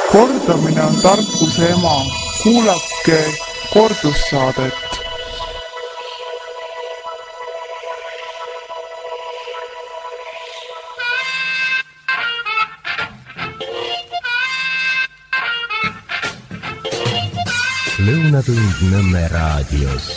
Kordamine on tarkuse ema. Kuulake kordussaadet. Lõunatund Nõmme raadios.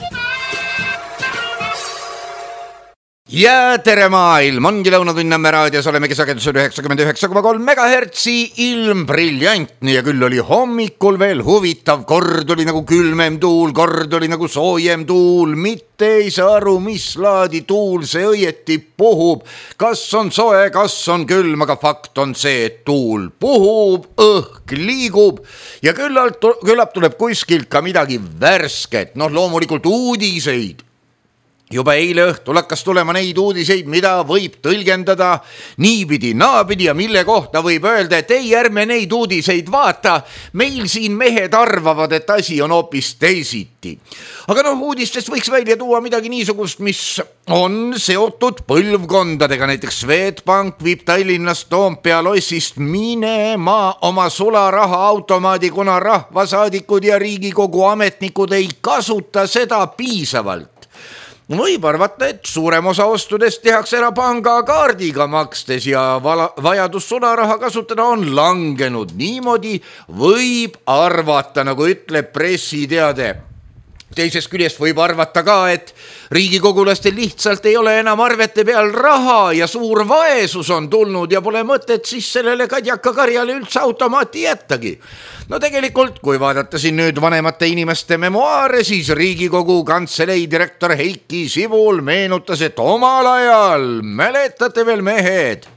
Ja tere maailm, ongi Lõunatund Nõmme raadios, olemegi sagedusel 99,3 megahertsi, ilm briljantne ja küll oli hommikul veel huvitav, kord oli nagu külmem tuul, kord oli nagu soojem tuul, mitte ei saa aru, mis laadi tuul see õieti puhub, kas on soe, kas on külm, aga fakt on see, et tuul puhub, õhk liigub ja küllap tuleb kuskilt ka midagi värsket, loomulikult uudiseid. Juba eile õhtul hakkas tulema neid uudiseid, mida võib tõlgendada niipidi, naapidi ja mille kohta võib öelda, et ei, ärme neid uudiseid vaata. Meil siin mehed arvavad, et asi on hoopis teisiti. Aga uudistest võiks välja tuua midagi niisugust, mis on seotud põlvkondadega. Näiteks Swedbank viib Tallinnast Toompea lossist minema oma sularaha automaadi, kuna rahvasaadikud ja Riigikogu ametnikud ei kasuta seda piisavalt. Võib arvata, et suurem osa ostudest tehakse ära pangakaardiga makstes ja vajadus sularaha kasutada on langenud. Niimoodi võib arvata, nagu ütleb pressiteade. Teisest küljest võib arvata ka, et riigikogulastel lihtsalt ei ole enam arvete peal raha ja suur vaesus on tulnud ja pole mõtet siis sellele kadjaka karjale üldse automaati jättagi. Tegelikult, kui vaadata siin nüüd vanemate inimeste memuaare, siis Riigikogu kantselei direktor Heiki Sibul meenutas, et omal ajal, mäletate veel mehed,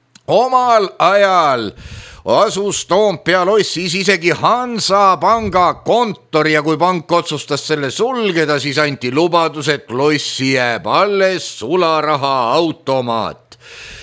omal ajal asus Toompea lossis isegi Hansapanga kontor ja kui pank otsustas selle sulgeda, siis anti lubadus, et lossi jääb alles sularaha automaat.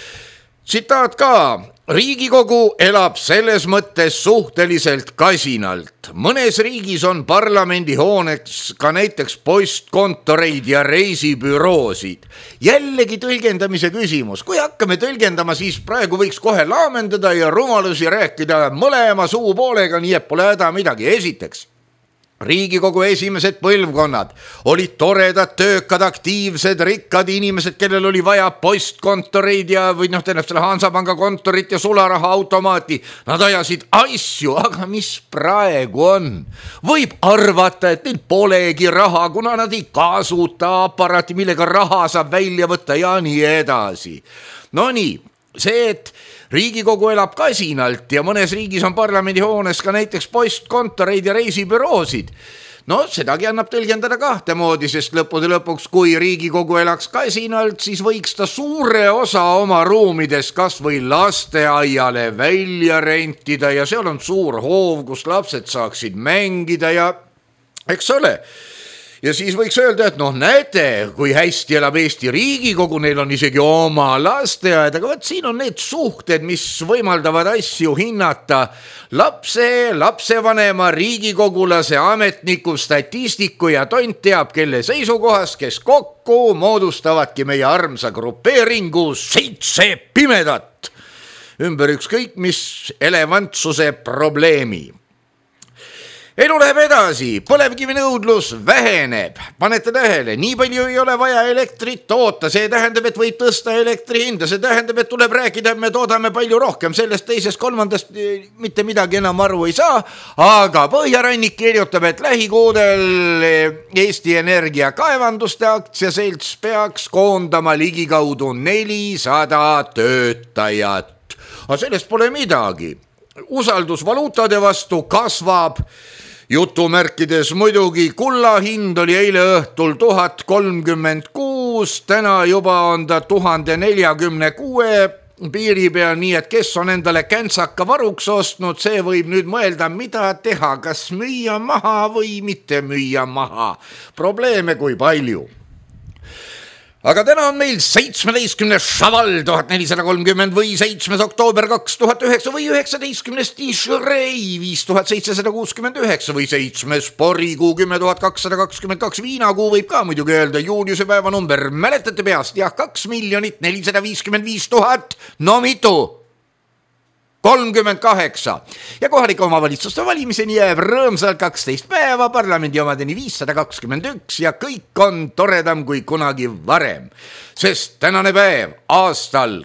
Tsitaat ka. Riigikogu elab selles mõttes suhteliselt kasinalt. Mõnes riigis on parlamendi hooneks ka näiteks postkontoreid ja reisibüroosid. Jällegi tõlgendamise küsimus. Kui hakkame tõlgendama, siis praegu võiks kohe laamendada ja rumalusi rääkida mõlema suupoolega, nii et pole häda midagi. Esiteks, Riigikogu esimesed põlvkonnad olid toredad, töökad, aktiivsed, rikkad inimesed, kellel oli vaja postkontoreid ja selle Hansapanga kontorit ja sularaha automaati. Nad ajasid asju, aga mis praegu on? Võib arvata, et neil polegi raha, kuna nad ei kasuta aparaati, millega raha saab välja võtta ja nii edasi. Nii, see, et Riigikogu elab kasinalt ja mõnes riigis on parlamendihoones ka näiteks postkontoreid ja reisibüroosid. Sedagi annab tõlgendada kahte moodi, sest lõppude lõpuks, kui Riigikogu elaks kasinalt, siis võiks ta suure osa oma ruumides kas või lasteaiale välja rentida ja seal on suur hoov, kus lapsed saaksid mängida ja eks ole. Ja siis võiks öelda, et näete, kui hästi elab Eesti Riigikogu, neil on isegi oma lasteaed, aga siin on need suhted, mis võimaldavad asju hinnata. Lapsevanema, riigikogulase, ametniku, statistiku ja tont teab, kelle seisukohas, kes kokku moodustavadki meie armsa grupeeringu 7 pimedat. Ümber ükskõik mis elevantsuse probleemi. Elu läheb edasi, põlevkivi nõudlus väheneb. Panete tähele, nii palju ei ole vaja elektrit toota, see tähendab, et võib tõsta elektri hinda, see tähendab, et tuleb rääkida, et me toodame palju rohkem, sellest teisest kolmandast mitte midagi enam aru ei saa, aga Põhjarannik kirjutab, et lähikuudel Eesti Energia kaevanduste aktsiaselts peaks koondama ligikaudu 400 töötajat. Aga sellest pole midagi. Usaldus valuutade vastu kasvab. Jutumärkides muidugi kulla hind oli eile õhtul 1036, täna juba on ta 1046 piiri peal, nii et kes on endale käntsaka varuks ostnud, see võib nüüd mõelda, mida teha, kas müüa maha või mitte müüa maha. Probleeme kui palju. Aga täna on meil 17. šaval 1430 või 7. oktoober 2009 või 19. Tishrei 5769 või 7. porikuu 10222 viinakuu võib ka muidugi öelda juuliuse päeva number. Mäletate peast? Jah, 2 455 000. No mitu? 38 ja kohalike omavalitsuste valimiseni jääb rõõmsalt 12 päeva, parlamendi omadeni 521 ja kõik on toredam kui kunagi varem. Sest tänane päev aastal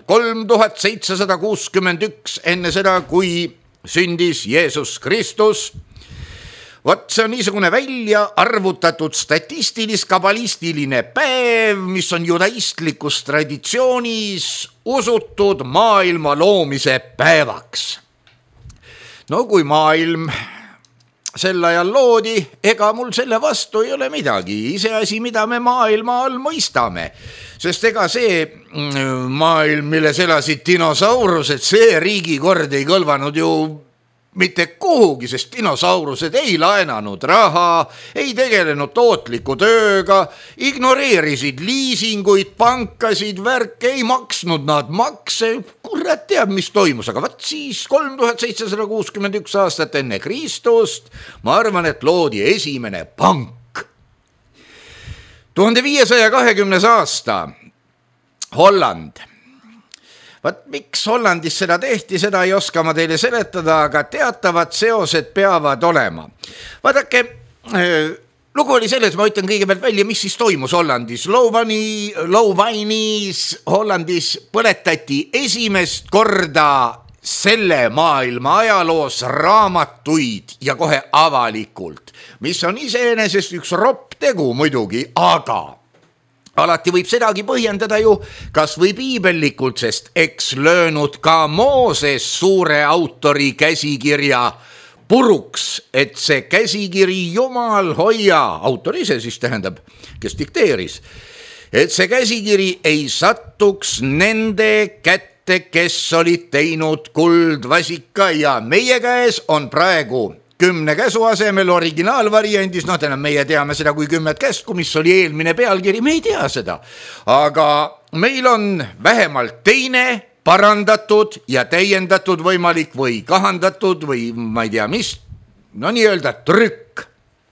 3761 enne seda, kui sündis Jeesus Kristus, vot see on niisugune välja arvutatud statistilis-kabalistiline päev, mis on judaistlikus traditsioonis usutud maailma loomise päevaks. No kui maailm sel ajal loodi, ega mul selle vastu ei ole midagi, iseasi, mida me maailma all mõistame. Sest ega see maailm, milles elasid dinosaurused, see riigikord ei kõlvanud ju mitte kuhugi, sest dinosaurused ei laenanud raha, ei tegelenud tootliku tööga, ignoreerisid liisinguid, pankasid, värke, ei maksnud nad makse, kurat teab, mis toimus, aga vaat siis 3761 aastat enne Kristust, ma arvan, et loodi esimene pank. 1520 aasta, Holland. Vaat miks Hollandis seda tehti, seda ei oska ma teile seletada, aga teatavad seosed peavad olema. Vaadake, lugu oli selles, ma ütlen kõigepealt välja, mis siis toimus Hollandis. Louvaini's Hollandis põletati esimest korda selle maailma ajaloos raamatuid ja kohe avalikult, mis on iseenesest üks ropp tegu muidugi, aga alati võib sedagi põhjendada ju kas või piibellikult, sest eks löönud ka Mooses suure autori käsikirja puruks, et see käsikiri Jumal hoia, autor ise siis tähendab, kes dikteeris, et see käsikiri ei sattuks nende kätte, kes olid teinud kuldvasika ja meie käes on praegu 10 käsu asemel originaalvariandis, no täna meie teame seda kui 10 käsku, mis oli eelmine pealkiri, me ei tea seda. Aga meil on vähemalt teine parandatud ja täiendatud võimalik või kahandatud või ma ei tea mis, no nii-öelda trükk.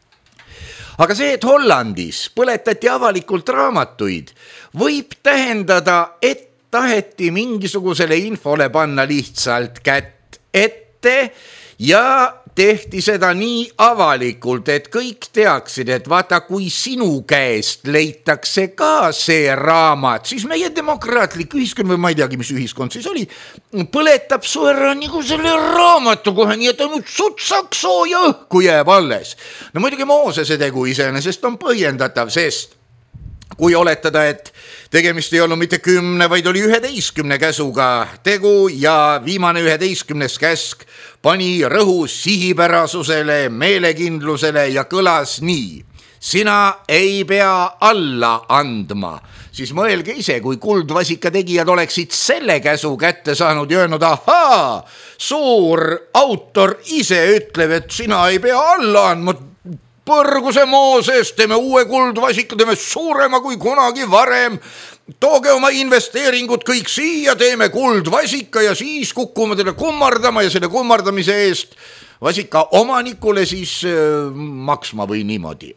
Aga see, et Hollandis põletati avalikult raamatuid, võib tähendada, et taheti mingisugusele infole panna lihtsalt kätt ette ja tehti seda nii avalikult, et kõik teaksid, et vaata, kui sinu käest leitakse ka see raamat, siis meie demokraatlik ühiskond või ma ei teagi, mis ühiskond siis oli, põletab su ära nagu selle raamatu kohe, nii et ainult sutsaks sooja õhku jääb alles. No muidugi Moosese tegu iseenesest on põhjendatav, sest kui oletada, et tegemist ei olnud mitte 10, vaid oli 11 käsuga tegu ja viimane 11. käsk pani rõhu sihipärasusele, meelekindlusele ja kõlas nii. Sina ei pea alla andma. Siis mõelge ise, kui kuldvasika tegijad oleksid selle käsu kätte saanud ja öelnud, ahaa, suur autor ise ütleb, et sina ei pea alla andma. Põrguse Mooses, teeme uue kuldvasika, teeme suurema kui kunagi varem, tooge oma investeeringud kõik siia, teeme kuldvasika ja siis kukkume teile kummardama ja selle kummardamise eest vasika omanikule siis maksma või niimoodi.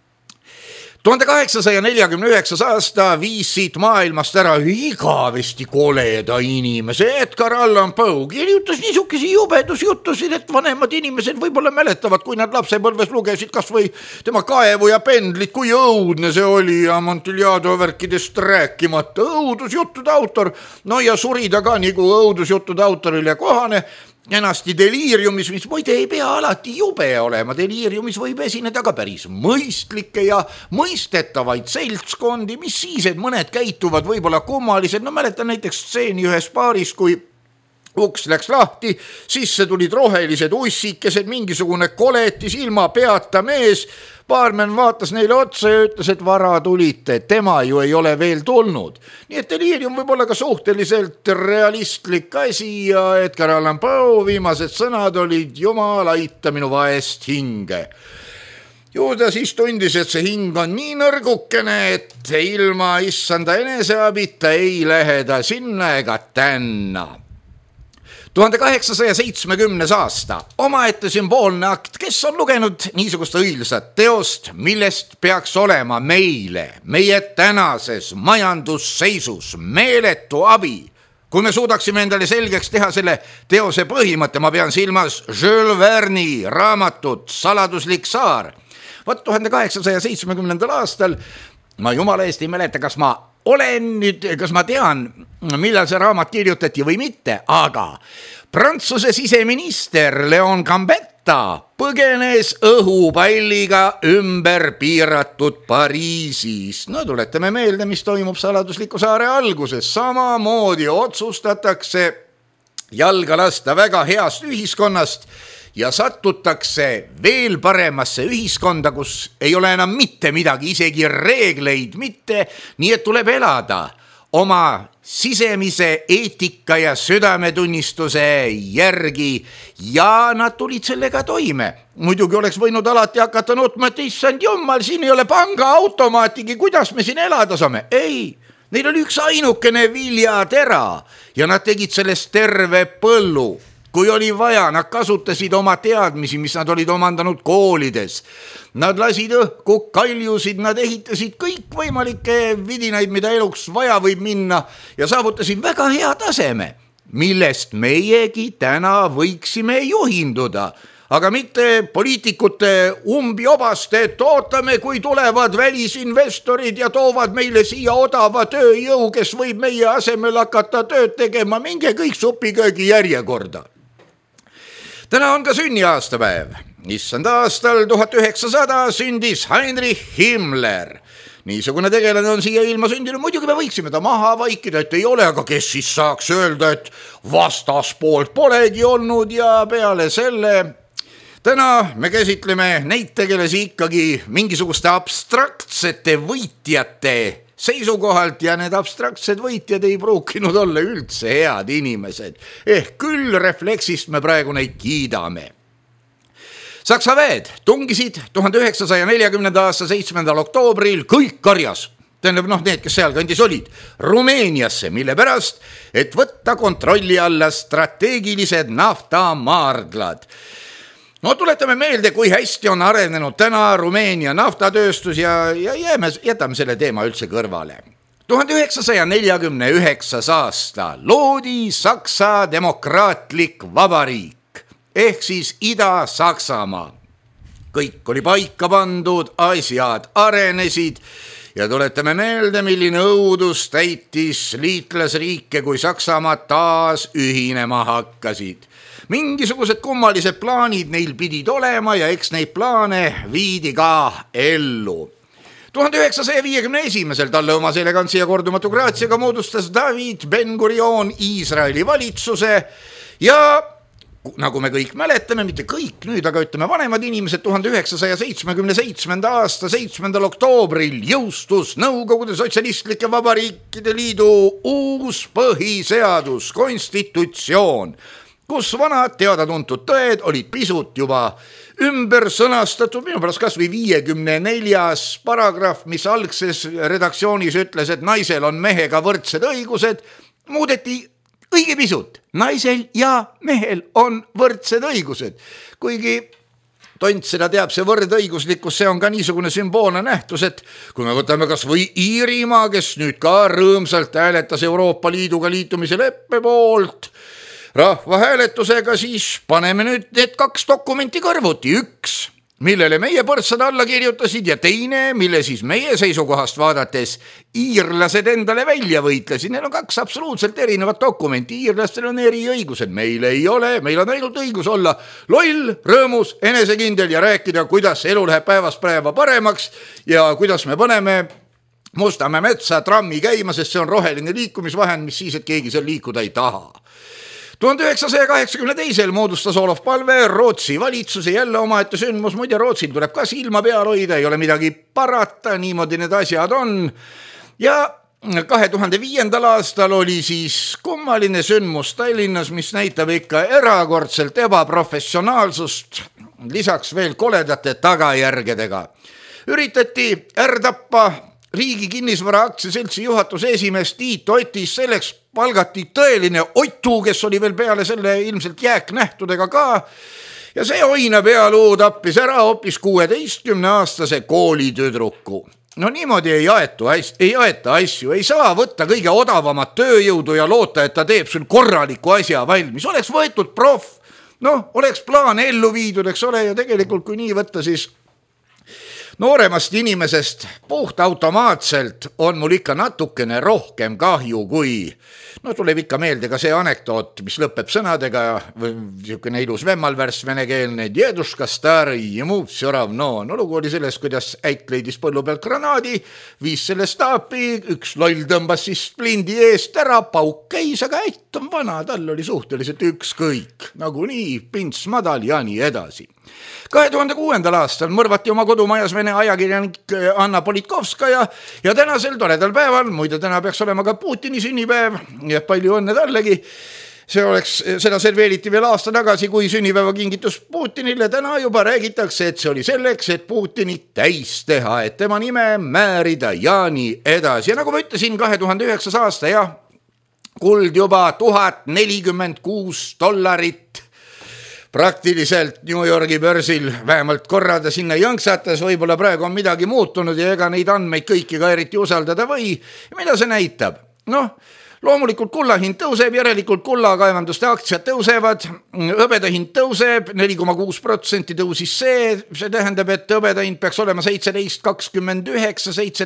1849 aasta viis siit maailmast ära igavesti koleda inimese Edgar Allan Poe, kirjutas niisugesi jubedusjuttusid, et vanemad inimesed võib-olla mäletavad, kui nad lapsepõlves lugesid kas või tema Kaevu ja pendlit, kui õudne see oli ja Amontillado värkidest rääkimata, õudusjuttude autor, no ja suri ta ka nagu õudusjuttude autorile kohane, ennasti deliiriumis, mis muide ei pea alati jube olema, deliiriumis võib esineda ka päris mõistlikke ja mõistetavaid seltskondi, mis siis, et mõned käituvad võib-olla kummalised, no mäletan näiteks stseeni ühes paaris, kui uks läks lahti, sisse tulid rohelised ussikesed, mingisugune koletis, ilma peata mees, baarmen vaatas neile otsa ja ütles, et vara tulite, tema ju ei ole veel tulnud. Nii et deliirium võib olla ka suhteliselt realistlik asi ja Edgar Allan Poe viimased sõnad olid Jumal, aita minu vaest hinge. Ju ta siis tundis, et see hing on nii nõrgukene, et ilma issanda eneseabita ei lähe ta sinna ega tänna. 1870 aasta, omaette sümboolne akt, kes on lugenud niisugust õilsat teost, millest peaks olema meile, meie tänases majandusseisus meeletu abi, kui me suudaksime endale selgeks teha selle teose põhimõtte, ma pean silmas Jules Verne'i raamatut Saladuslik saar. Vot 1870. aastal, ma jumala eest ei mäleta, kas ma tean, millal see raamat kirjutati või mitte, aga Prantsuse siseminister Leon Gambetta põgenes õhupalliga ümber piiratud Pariisis. No tuletame meelde, mis toimub Saladusliku saare alguses. Samamoodi otsustatakse jalga lasta väga heast ühiskonnast ja satutakse veel paremasse ühiskonda, kus ei ole enam mitte midagi, isegi reegleid mitte, nii et tuleb elada oma sisemise eetika ja südametunnistuse järgi ja nad tulid sellega toime. Muidugi oleks võinud alati hakata nutma, et issand jumal, siin ei ole pangaautomaatigi, kuidas me siin elada saame. Ei, neil oli üks ainukene viljatera ja nad tegid sellest terve põllu. Kui oli vaja, nad kasutasid oma teadmisi, mis nad olid omandanud koolides. Nad lasid õhku kaljusid, nad ehitasid kõik võimalikke vidinaid, mida eluks vaja võib minna ja saavutasid väga hea taseme, millest meiegi täna võiksime juhinduda. Aga mitte poliitikute umbijobaste, et ootame, kui tulevad välisinvestorid ja toovad meile siia odava tööjõu, kes võib meie asemel hakata tööd tegema, minge kõik supiköögi järjekorda. Täna on ka sünniaastapäev. Issand aastal 1900 sündis Heinrich Himmler. Niisugune tegelane on siia ilma sündinud. Muidugi me võiksime ta maha vaikida, et ei ole, aga kes siis saaks öelda, et vastaspoolt polegi olnud ja peale selle. Täna me käsitleme neid tegelasi ikkagi mingisuguste abstraktsete võitjate seisukohalt ja need abstraktsed võitjad ei pruukinud olla üldse head inimesed. Küll refleksist me praegu neid kiidame. Saksa väed tungisid 1940. aasta 7. oktoobril kõik karjas, tähendab need, kes seal kandis olid, Rumeeniasse, mille pärast, et võtta kontrolli alla strateegilised naftamaardlad. No tuletame meelde, kui hästi on arenenud täna Rumeenia naftatööstus ja jätame selle teema üldse kõrvale. 1949. aasta loodi Saksa demokraatlik vabariik ehk siis Ida-Saksamaa. Kõik oli paika pandud, asjad arenesid ja tuletame meelde, milline õudus täitis liitlasriike, kui Saksamaa taas ühinema hakkasid. Mingisugused kummalised plaanid neil pidid olema ja eks neid plaane viidi ka ellu. 1951. talle oma elegantsi ja kordumatu graatsiaga moodustas David Ben-Gurion Iisraeli valitsuse ja nagu me kõik mäletame, mitte kõik nüüd, aga ütleme vanemad inimesed, 1977. aasta 7. oktoobril jõustus Nõukogude Sotsialistlike Vabariikide Liidu uus põhiseadus, konstitutsioon, kus vanad teada-tuntud tõed olid pisut juba ümber sõnastatud, minu pärast kas või 54. paragrahv, mis algses redaktsioonis ütles, et naisel on mehega võrdsed õigused, muudeti õige pisut. Naisel ja mehel on võrdsed õigused, kuigi tont seda teab, see võrdõiguslikkus, see on ka niisugune sümboolne nähtus, et kui me võtame kas või Iirimaa, kes nüüd ka rõõmsalt hääletas Euroopa Liiduga liitumise leppe poolt rahvahääletusega, siis paneme nüüd need kaks dokumenti kõrvuti. Üks, millele meie põrtsad alla kirjutasid ja teine, mille siis meie seisukohast vaadates iirlased endale välja võitlesid. Neil on kaks absoluutselt erinevat dokumenti. Iirlastel on eriõigused, meil ei ole, meil on ainult õigus olla loll, rõõmus, enesekindel ja rääkida, kuidas elu läheb päevast päeva paremaks ja kuidas me paneme Mustamäe metsa trammi käima, sest see on roheline liikumisvahend, mis siis, et keegi seal liikuda ei taha. 1982. moodustas Olof Palme Rootsi valitsuse, jälle omaette sündmus, muide Rootsil tuleb ka silma peal hoida, ei ole midagi parata, niimoodi need asjad on. Ja 2005. aastal oli siis kummaline sündmus Tallinnas, mis näitab ikka erakordselt ebaprofessionaalsust, lisaks veel koledate tagajärgedega. Üritati ärdappa Riigi kinnisvara aktsiaseltsi juhatuse esimees Tiit Otis, selleks palgati tõeline Otu, kes oli veel peale selle ilmselt jääknähtudega ka, ja see oina pealuu tappis ära hoopis 16-aastase koolitüdruku. no niimoodi ei aeta asju, ei saa võtta kõige odavamat tööjõudu ja loota, et ta teeb sul korraliku asja valmis. Oleks võetud proff, oleks plaan ellu viidud, eks ole, ja tegelikult kui nii võtta, siis nooremast inimesest puht automaatselt on mul ikka natukene rohkem kahju, kui tuleb ikka meelde ka see anekdoot, mis lõpeb sõnadega, niisugune ilus vemmalvärss venekeelne, djeduška stari ja muud sõrav, lugu oli sellest, kuidas äit leidis põllu pealt granaadi, viis selle staapi, üks loll tõmbas siis splindi eest ära, pauk käis, aga äit on vana, tal oli suhteliselt ükskõik, nagunii pints madal ja nii edasi. 2006. aastal mõrvati oma kodumajas Vene ajakirjanik Anna Politkovskaja ja tänasel toredal päeval, muide täna peaks olema ka Putini sünnipäev ja palju õnne tallegi, seda serveeriti veel aasta tagasi kui sünnipäeva kingitus Putinile, täna juba räägitakse, et see oli selleks, et Putinit täis teha, et tema nime määrida ja nii edasi. Ja nagu ma ütlesin, 2009. aasta ja kuld juba $1046 praktiliselt New Yorgi börsil vähemalt korrada sinna jõnksates, võib-olla praegu on midagi muutunud ja ega neid andmeid kõiki ka eriti usaldada või. Mida see näitab? Loomulikult kulla hind tõuseb, järelikult kullakaevanduste aktsiad tõusevad, hõbeda hind tõuseb, 4,6% tõusis see tähendab, et hõbeda hind peaks olema $17.29,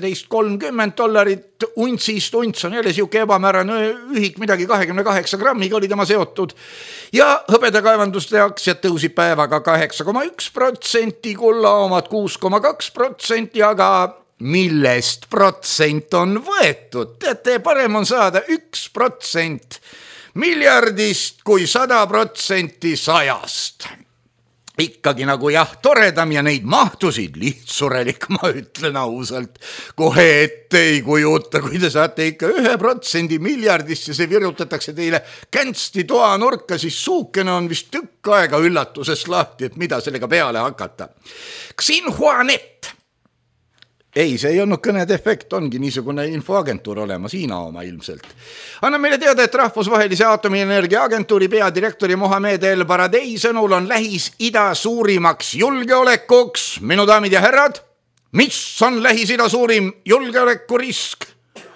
$17.30 untsist, unts on jälle siuke ebamäärane ühik, midagi 28 grammiga oli tema seotud ja hõbedakaevanduste aktsiad tõusid päevaga 8,1%, kulla omad 6,2%, aga millest protsent on võetud? Teate, parem on saada 1% miljardist kui 100% 100. Ikkagi nagu toredam ja neid mahtusid lihtsurelik, ma ütlen ausalt, kohe ette ei kujuta, kui te saate ikka 1% miljardist ja see virutatakse teile känsti toa nurka, siis suukene on vist tükk aega üllatusest lahti, et mida sellega peale hakata. Xinhuanet. Ei, see ei olnud kõnedefekt, ongi niisugune infoagentuur olema, Hiina oma ilmselt. Anna meile teada, et rahvusvahelise aatomienergia agentuuri peadirektori Mohamed El Baradei sõnul on Lähis-Ida suurimaks julgeolekuks. Minu daamid ja härrad, mis on Lähis-Ida suurim julgeolekurisk?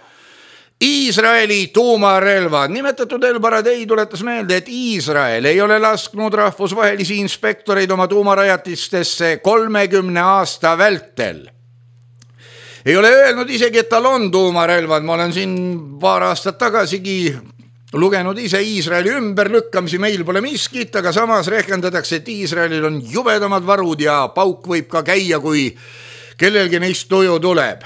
Iisraeli tuumarelvad. Nimetatud El Baradei tuletas meelde, et Iisrael ei ole lasknud rahvusvahelisi inspektoreid oma tuumarajatistesse 30 aasta vältel. Ei ole öelnud isegi, et tal on tuumarelvad. Ma olen siin paar aastat tagasigi lugenud ise Iisraeli ümberlükkamisi, meil pole miskit, aga samas rehkendatakse, et Iisraelil on jubedamad varud ja pauk võib ka käia, kui kellelgi neist tuju tuleb.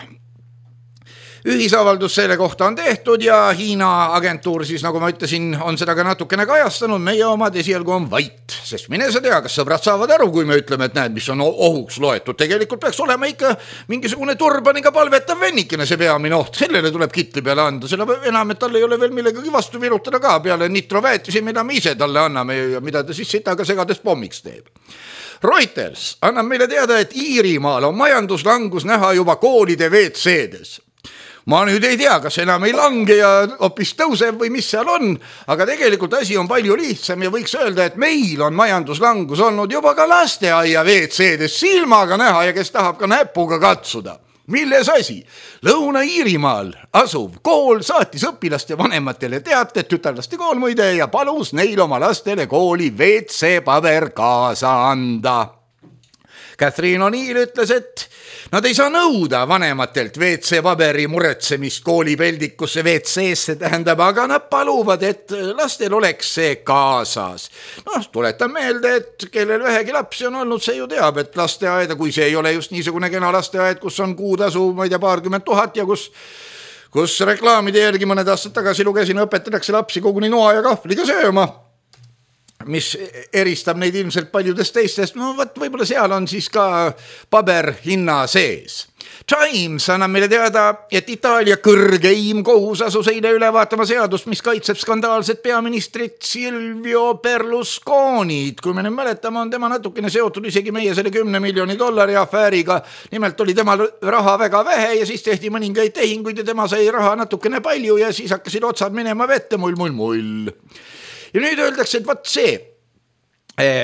Ühisavaldus selle kohta on tehtud ja Hiina agentuur siis, nagu ma ütlesin, on seda ka natukene kajastanud, meie omad esialgu on vait, sest mine sa tea, kas sõbrad saavad aru, kui me ütleme, et näed, mis on ohuks loetud. Tegelikult peaks olema ikka mingisugune turbaniga palvetav vennikene see peamine oht, sellele tuleb kitli peale anda, selle enam, et tal ei ole veel millegagi vastu virutada ka peale nitroväetisi, mida me ise talle anname ja mida ta siis sitaga segades pommiks teeb. Reuters annab meile teada, et Iirimaal on majanduslangus näha juba koolide WC-des. Ma nüüd ei tea, kas enam ei lange ja hoopis tõuseb või mis seal on, aga tegelikult asi on palju lihtsam ja võiks öelda, et meil on majanduslangus olnud juba ka lasteaia WC-des silmaga näha ja kes tahab ka näpuga katsuda. Milles asi? Lõuna-Iirimaal asuv kool saatis õpilaste vanematele teated, tütarlaste kool muide, ja palus neil oma lastele kooli WC-paber kaasa anda. Catherine O'Neill ütles, et nad ei saa nõuda vanematelt WC-paberi muretsemist koolipeldikusse WC-sse tähendab, aga nad paluvad, et lastel oleks see kaasas. Tuletan meelde, et kellel vähegi lapsi on olnud, see ju teab, et lasteaeda, kui see ei ole just niisugune kena lasteaed, kus on kuutasu, ma ei tea, 20 000 ja kus reklaamide järgi mõned aastad tagasi lugesin, õpetatakse lapsi koguni noa ja kahvliga sööma, mis eristab neid ilmselt paljudest teistest. Võib-olla seal on siis ka paber hinna sees. Times annab meile teada, et Itaalia kõrgeim kohus asus eile üle vaatama seadust, mis kaitseb skandaalset peaministrit Silvio Berlusconit. Kui me nüüd mäletame, on tema natukene seotud isegi meie selle $10 miljoni afääriga. Nimelt oli temal raha väga vähe ja siis tehti mõningaid tehinguid ja tema sai raha natukene palju ja siis hakkasid otsad minema vette mull. Ja nüüd öeldakse, et võt see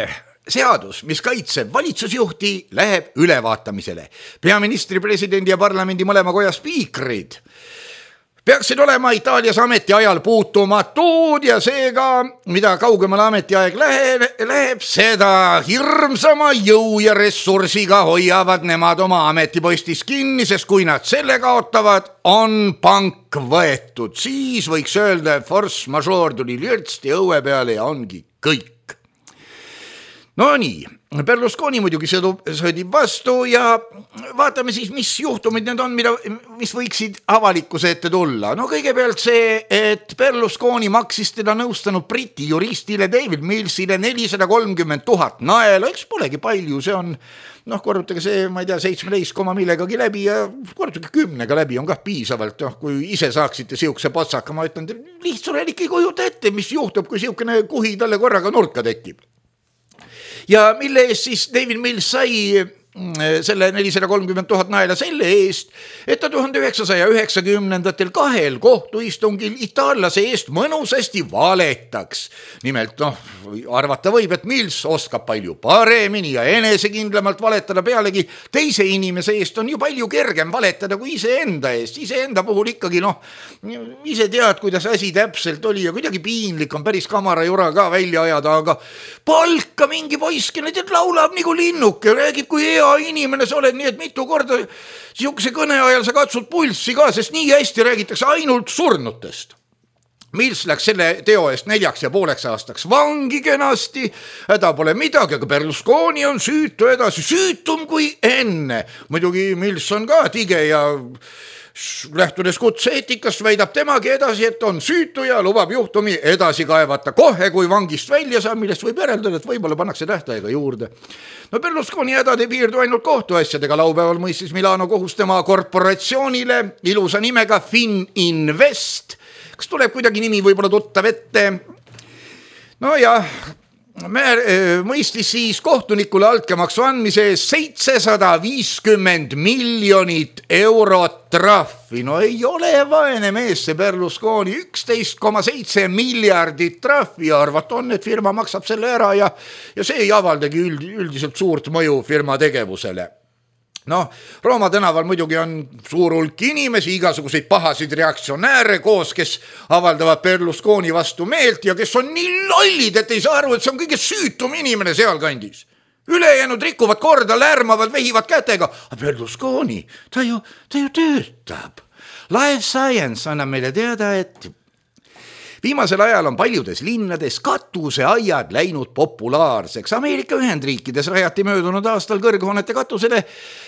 seadus, mis kaitseb valitsusjuhti, läheb ülevaatamisele. Peaministri, presidendi ja parlamendi mõlema koja spiikrid peaksid olema Itaalias ametiajal puutumatud ja seega, mida kaugemale ametiaeg läheb, seda hirmsama jõu ja ressursiga hoiavad nemad oma ametipostis kinni, sest kui nad selle kaotavad, on pank võetud. Siis võiks öelda, et force majeure tuli lirtsti õue peale ja ongi kõik. No nii, Berlusconi muidugi sõdib vastu ja vaatame siis, mis juhtumid need on, mis võiksid avalikkuse ette tulla. No kõigepealt see, et Berlusconi maksis teda nõustanud Briti juristile David Millsile 430 000 naela, eks polegi palju, see on, korrutage see, ma ei tea, 17 millegagi läbi ja korrutage 10 läbi on kah piisavalt, kui ise saaksite siukse potsaka, ma ütlen, lihtsalt ei kujuta ette, mis juhtub, kui siukene kuhi talle korraga nurka tekib. Ja mille eest siis David Mills sai selle 430 000 naela selle eest, et ta 1990-ndatel 2 kohtuistungil itaallase eest mõnusasti valetaks. Nimelt, arvata võib, et Mills oskab palju paremini ja enesekindlamalt valetada, pealegi teise inimese eest on ju palju kergem valetada kui iseenda eest. Iseenda puhul ikkagi, ise tead, kuidas asi täpselt oli ja kuidagi piinlik on päris kamara jura ka välja ajada, aga palka mingi poiskene, tead laulab nagu linnuke, räägib kui hea inimene sa oled, nii et mitu korda siukse kõne ajal sa katsud pulssi ka, sest nii hästi räägitakse ainult surnutest. Mills läks selle teo eest 4,5 aastaks vangi kenasti, häda pole midagi, aga Berlusconi on süütu edasi, süütum kui enne. Muidugi Mills on ka tige ja lähtudes kutse-eetikast väidab temagi edasi, et on süütu ja lubab juhtumi edasi kaevata kohe, kui vangist välja saab, millest võib järeldada, et võib-olla pannakse tähtaega juurde. No Berlusconi hädad ei piirdu ainult kohtuasjadega. Laupäeval mõistis Milano kohus tema korporatsioonile ilusa nimega Fininvest. Kas tuleb kuidagi nimi võib-olla tuttav ette? No ja mõistis siis kohtunikule altkäemaksu andmise 750 miljonit eurot trahvi. No ei ole vaene mees see Berlusconi, 11,7 miljardit trahvi ja arvat on, et firma maksab selle ära ja see ei avaldagi üldiselt suurt mõju firma tegevusele. Rooma tänaval muidugi on suur hulk inimesi, igasuguseid pahasid reaktsionääre koos, kes avaldavad Berlusconi vastu meelt ja kes on nii lollid, et ei saa aru, et see on kõige süütum inimene sealkandis. Ülejäänud rikuvad korda, lärmavad, vehivad kätega. Aga Berlusconi, ta ju töötab. Life Science annab meile teada, et viimasel ajal on paljudes linnades katuseaiad läinud populaarseks. Ameerika Ühendriikides rajati möödunud aastal kõrghoonete katusele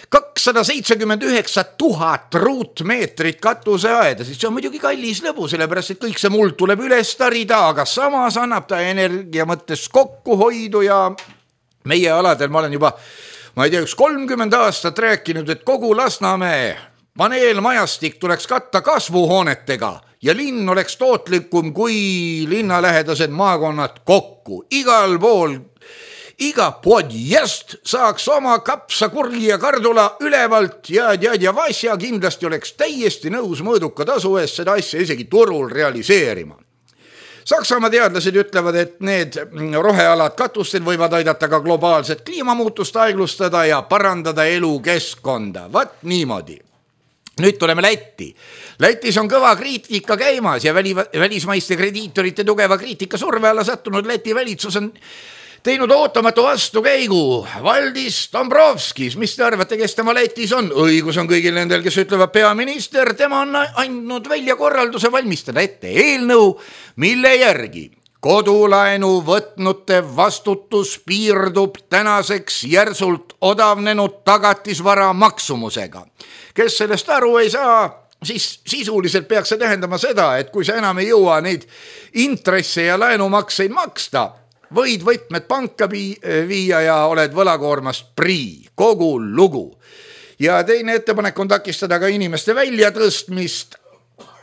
279 000 ruutmeetrit katuseaeda, siis see on muidugi kallis lõbu, sellepärast et kõik see muld tuleb üles tarida, aga samas annab ta energia mõttes kokkuhoidu ja meie aladel ma olen juba, ma ei tea, 30 aastat rääkinud, et kogu Lasnamäe paneelmajastik tuleks katta kasvuhoonetega ja linn oleks tootlikum kui linnalähedased maakonnad kokku. Igal pool, iga podjast saaks oma kapsa, kurli ja kardula ülevalt ja Vasja kindlasti oleks täiesti nõus mõõduka tasu eest seda asja isegi turul realiseerima. Saksamaa teadlased ütlevad, et need rohealad katustel võivad aidata ka globaalset kliimamuutust aeglustada ja parandada elukeskkonda. Vat niimoodi. Nüüd tuleme Lätti. Lätis on kõva kriitika käimas ja välismaiste krediitorite tugeva kriitika surve alla sattunud Läti valitsus on teinud ootamatu vastukäigu. Valdis Dombrovskis, mis te arvate, kes tema Lätis on? Õigus on kõigil nendel, kes ütlevad peaminister, tema on andnud välja korralduse valmistada ette eelnõu, mille järgi kodulaenu võtnute vastutus piirdub tänaseks järsult odavnenud tagatisvara maksumusega. Kes sellest aru ei saa, siis sisuliselt peaks see tähendama seda, et kui sa enam ei jõua neid intresse ja laenumakseid maksta, võid võtmed panka viia ja oled võlakoormast prii, kogu lugu. Ja teine ettepanek on takistada ka inimeste väljatõstmist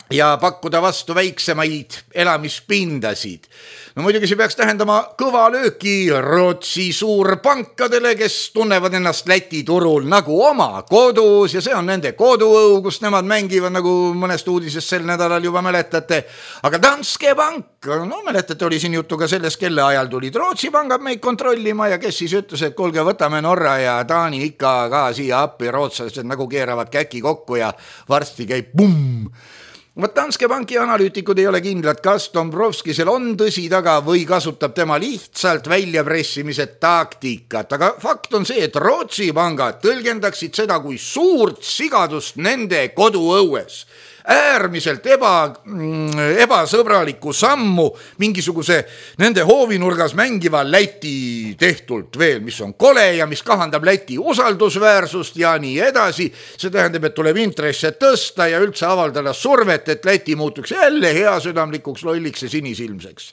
ja pakkuda vastu väiksemaid elamispindasid. No muidugi see peaks tähendama kõva lööki Rootsi suurpankadele, kes tunnevad ennast Läti turul nagu oma kodus ja see on nende koduõu, kus nemad mängivad, nagu mõnest uudisest sel nädalal juba mäletate. Aga Danske Bank, no mäletate, oli siin juttu ka sellest, kelle ajal tulid Rootsi pangad meid kontrollima ja kes siis ütles, et kuulge, võtame Norra ja Taani ikka ka siia appi, rootslased nagu keeravad käki kokku ja varsti käib bumm. Võt Danske Banki analüütikud ei ole kindlad, kas Dombrovskisel on tõsi taga või kasutab tema lihtsalt väljapressimise taktikat, aga fakt on see, et Rootsi pangad tõlgendaksid seda kui suurt sigadust nende koduõues. Äärmiselt ebasõbralikku sammu mingisuguse nende hoovinurgas mängiva Läti tehtult veel, mis on kole ja mis kahandab Läti usaldusväärsust ja nii edasi. See tähendab, et tuleb intresse tõsta ja üldse avaldada survet, et Läti muutuks jälle heasüdamlikuks, lolliks ja sinisilmseks.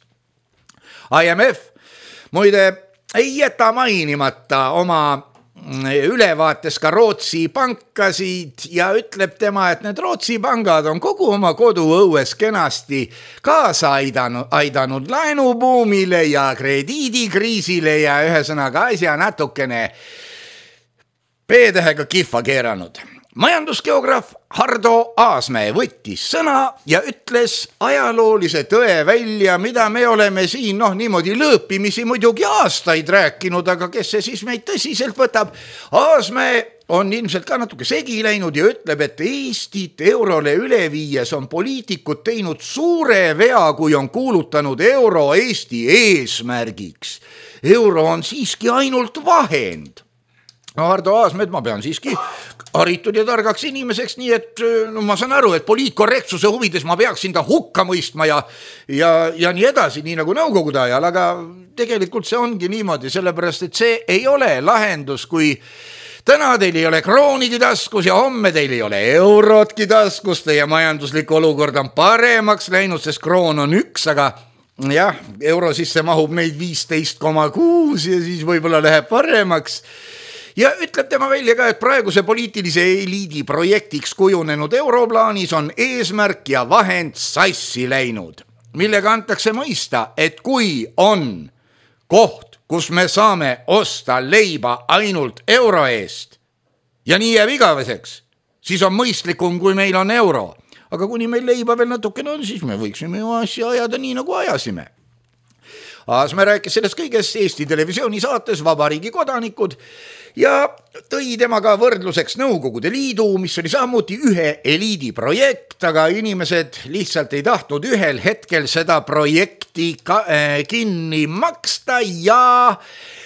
IMF muide ei jäta mainimata oma ülevaates ka Rootsi pankasid ja ütleb tema, et need Rootsi pangad on kogu oma koduõues kenasti kaasa aidanud laenubuumile ja krediidikriisile ja ühesõnaga asja natukene P-tähega kihva keeranud. Majandusgeograaf Hardo Aasmäe võttis sõna ja ütles ajaloolise tõe välja, mida me oleme siin niimoodi lõõpimisi muidugi aastaid rääkinud, aga kes see siis meid tõsiselt võtab? Aasmäe on ilmselt ka natuke segi läinud ja ütleb, et Eestit eurole üle viies on poliitikud teinud suure vea, kui on kuulutanud euro Eesti eesmärgiks. Euro on siiski ainult vahend. No Hardo Aasmäed ma pean siiski haritud ja targaks inimeseks, nii et ma saan aru, et poliitkorrektsuse huvides ma peaksin ta hukka mõistma ja nii edasi, nii nagu nõukogude ajal, aga tegelikult see ongi niimoodi, sellepärast, et see ei ole lahendus, kui täna teil ei ole kroonigi taskus ja homme teil ei ole eurotki taskus, teie majanduslik olukord on paremaks läinud, sest kroon on üks, aga jah, euro sisse mahub neid 15,6 ja siis võib-olla läheb paremaks. Ja ütleb tema välja ka, et praeguse poliitilise eliidi projektiks kujunenud europlaanis on eesmärk ja vahend sassi läinud, millega antakse mõista, et kui on koht, kus me saame osta leiba ainult euro eest ja nii jääb igaveseks, siis on mõistlikum, kui meil on euro. Aga kuni meil leiba veel natukene on, siis me võiksime ju asja ajada nii, nagu ajasime. Aasmäe rääkis sellest kõigest Eesti televisiooni saates Vabariigi kodanikud ja tõi temaga võrdluseks Nõukogude Liidu, mis oli samuti ühe eliidi projekt, aga inimesed lihtsalt ei tahtnud ühel hetkel seda projekti kinni maksta ja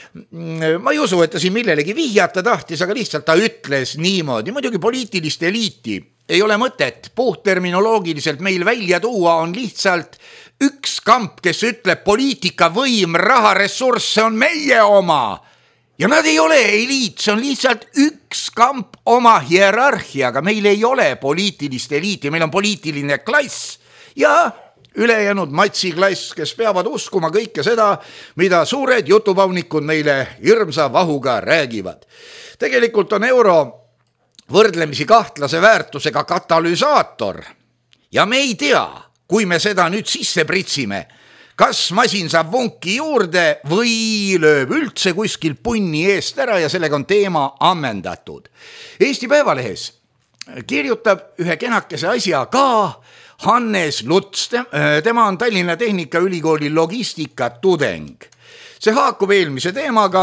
ma ei usu, et ta siin millelegi vihjata tahtis, aga lihtsalt ta ütles niimoodi. Muidugi poliitilist eliiti ei ole mõtet puhtterminoloogiliselt meil välja tuua, on lihtsalt üks kamp, kes ütleb poliitika võim, raha, ressursse on meie oma. Ja nad ei ole eliit, see on lihtsalt üks kamp oma hierarhiaga. Meil ei ole poliitilist eliiti, meil on poliitiline klass ja ülejäänud matsiklass, kes peavad uskuma kõike seda, mida suured jutupaunikud meile hirmsa vahuga räägivad. Tegelikult on euro võrdlemisi kahtlase väärtusega katalüsaator ja me ei tea, kui me seda nüüd sisse pritsime, kas masin saab vunki juurde või lööb üldse kuskil punni eest ära ja sellega on teema ammendatud. Eesti Päevalehes kirjutab ühe kenakese asja ka Hannes Luts, tema on Tallinna Tehnikaülikooli logistika tudeng. See haakub eelmise teemaga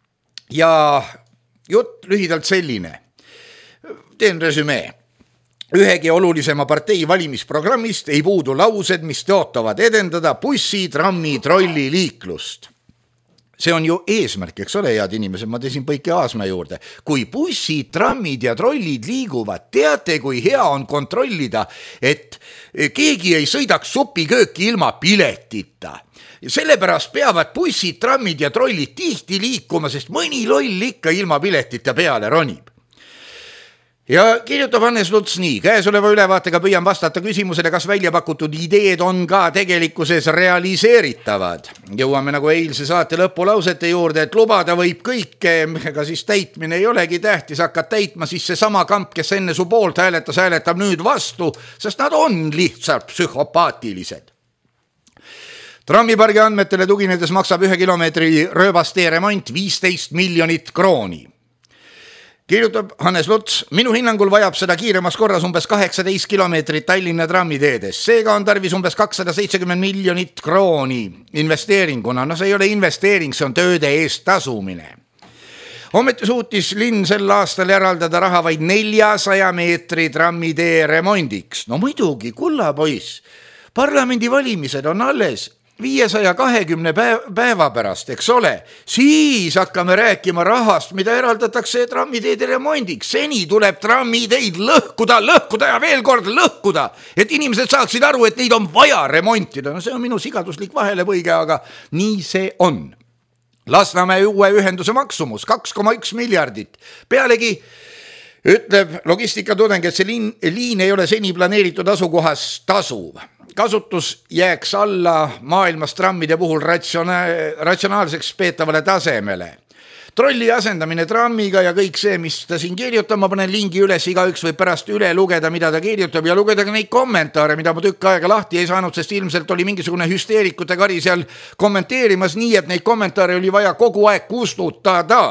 ja jutt lühidalt selline. Teen resümee. Ühegi olulisema partei valimisprogrammist ei puudu laused, mis tõotavad edendada bussi, trammi, trolli liiklust. See on ju eesmärk, eks ole, head inimesed, ma teesin Põike Aasmäe juurde. Kui bussid, trammid ja trollid liiguvad, teate, kui hea on kontrollida, et keegi ei sõidaks supikööki ilma piletita. Sellepärast peavad bussid, trammid ja trollid tihti liikuma, sest mõni loll ikka ilma piletita peale ronib. Ja kirjutab Hannes Luts nii, käesoleva ülevaatega püüan vastata küsimusele, kas välja pakutud ideed on ka tegelikkuses realiseeritavad. Jõuame nagu eilse saate lõpulausete juurde, et lubada võib kõike, ega siis täitmine ei olegi tähtis, hakkad täitma siis see sama kamp, kes enne su poolt hääletab nüüd vastu, sest nad on lihtsalt psühhopaatilised. Trammipargi andmetele tuginedes maksab 1 kilomeetri rööbastee remont 15 miljonit krooni. Kirjutab Hannes Luts, minu hinnangul vajab seda kiiremas korras umbes 18 kilomeetrit Tallinna trammiteedes. Seega on tarvis umbes 270 miljonit krooni investeeringuna. No see ei ole investeering, see on tööde eest tasumine. Ometi suutis linn sel aastal eraldada raha vaid 400 meetri trammitee remondiks. No muidugi, kulla poiss, parlamendi valimised on alles 520 päeva pärast, eks ole, siis hakkame rääkima rahast, mida eraldatakse trammiteede remondiks. Seni tuleb trammiteid lõhkuda ja veel kord lõhkuda, et inimesed saaksid aru, et neid on vaja remontida. No see on minu sigaduslik vahelepõige, aga nii see on. Lasnamäe uue ühenduse maksumus 2,1 miljardit. Pealegi ütleb logistikatudeng, et see liin ei ole seni planeeritud asukohas tasuv. Kasutus jääks alla maailmas trammide puhul ratsionaalseks peetavale tasemele. Trolli asendamine trammiga ja kõik see, mis ta siin kirjutab, ma panen lingi üles, igaüks võib pärast üle lugeda, mida ta kirjutab ja lugeda ka neid kommentaare, mida ma tükk aega lahti ei saanud, sest ilmselt oli mingisugune hüsteerikute kari seal kommenteerimas nii, et neid kommentaare oli vaja kogu aeg kustutada.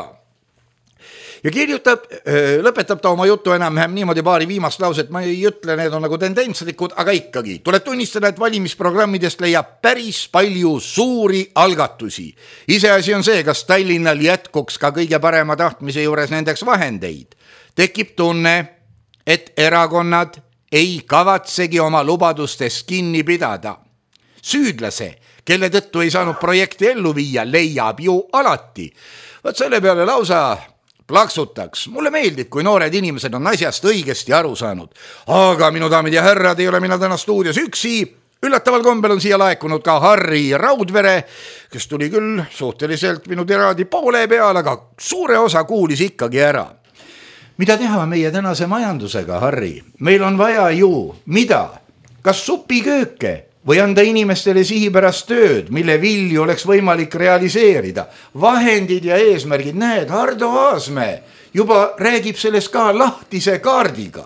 Ja kirjutab, lõpetab ta oma jutu enam-vähem niimoodi paari viimast lauset, ma ei ütle, need on nagu tendentslikud, aga ikkagi. Tuleb tunnistada, et valimisprogrammidest leiab päris palju suuri algatusi. Iseasi on see, kas Tallinnal jätkuks ka kõige parema tahtmise juures nendeks vahendeid. Tekib tunne, et erakonnad ei kavatsegi oma lubadustest kinni pidada. Süüdlase, kelle tõttu ei saanud projekti ellu viia, leiab ju alati. Võt selle peale lausa plaksutaks. Mulle meeldib, kui noored inimesed on asjast õigesti aru saanud. Aga minu daamid ja härrad, ei ole mina täna stuudios üksi. Üllataval kombel on siia laekunud ka Harri Raudvere, kes tuli küll suhteliselt minu tiraadi poole peal, aga suure osa kuulis ikkagi ära. Mida teha meie tänase majandusega, Harri? Meil on vaja ju mida? Kas supikööke? Või anda inimestele sihipärast tööd, mille vilju oleks võimalik realiseerida. Vahendid ja eesmärgid, näed, Hardo Aasmäe juba räägib sellest ka lahtise kaardiga.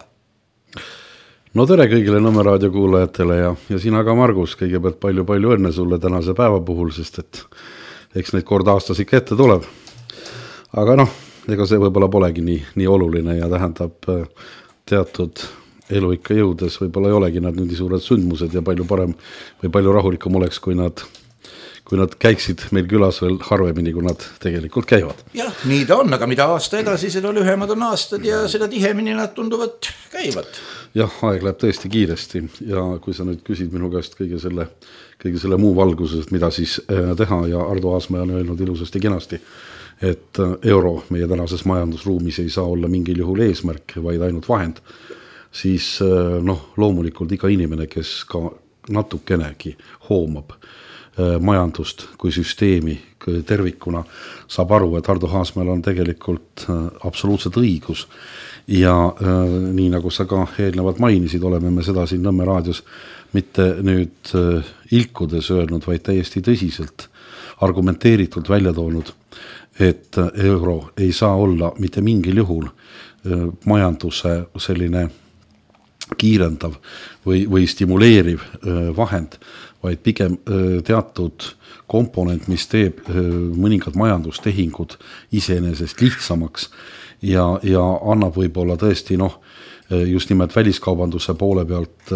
No tere kõigile Nõmme raadio kuulajatele ja sina ka, Margus, kõigepealt palju õnne sulle tänase päeva puhul, sest et eks neid kord aastas ikka ette tuleb. Aga noh, ega see võib-olla polegi nii oluline ja tähendab teatud elu ikka jõudes, võib-olla ei olegi nad nüüd suured sündmused ja palju parem või palju rahulikum oleks, kui nad käiksid meil külas veel harvemini, kui nad tegelikult käivad. Jah, nii ta on, aga mida aasta edasi, seda lühemad on aastad ja seda tihemini nad tunduvad käivad. Jah, aeg läheb tõesti kiiresti ja kui sa nüüd küsid minu käest kõige selle muu valguses, mida siis teha ja Ardo Aasmäe on öelnud ilusasti kenasti, et euro meie tänases majandusruumis ei saa olla mingil juhul eesmärk, vaid ainult vahend, siis loomulikult iga inimene, kes ka natukenegi hoomab majandust kui süsteemi tervikuna, saab aru, et Ardo Aasmäel on tegelikult absoluutselt õigus. Ja nii nagu sa ka eelnevalt mainisid, oleme me seda siin Nõmme raadios mitte nüüd ilkudes öelnud, vaid täiesti tõsiselt argumenteeritult välja toonud, et euro ei saa olla mitte mingil juhul majanduse selline kiirendav või stimuleeriv vahend, vaid pigem teatud komponent, mis teeb mõningad majandustehingud iseenesest lihtsamaks ja annab võib-olla tõesti just nimelt väliskaubanduse poole pealt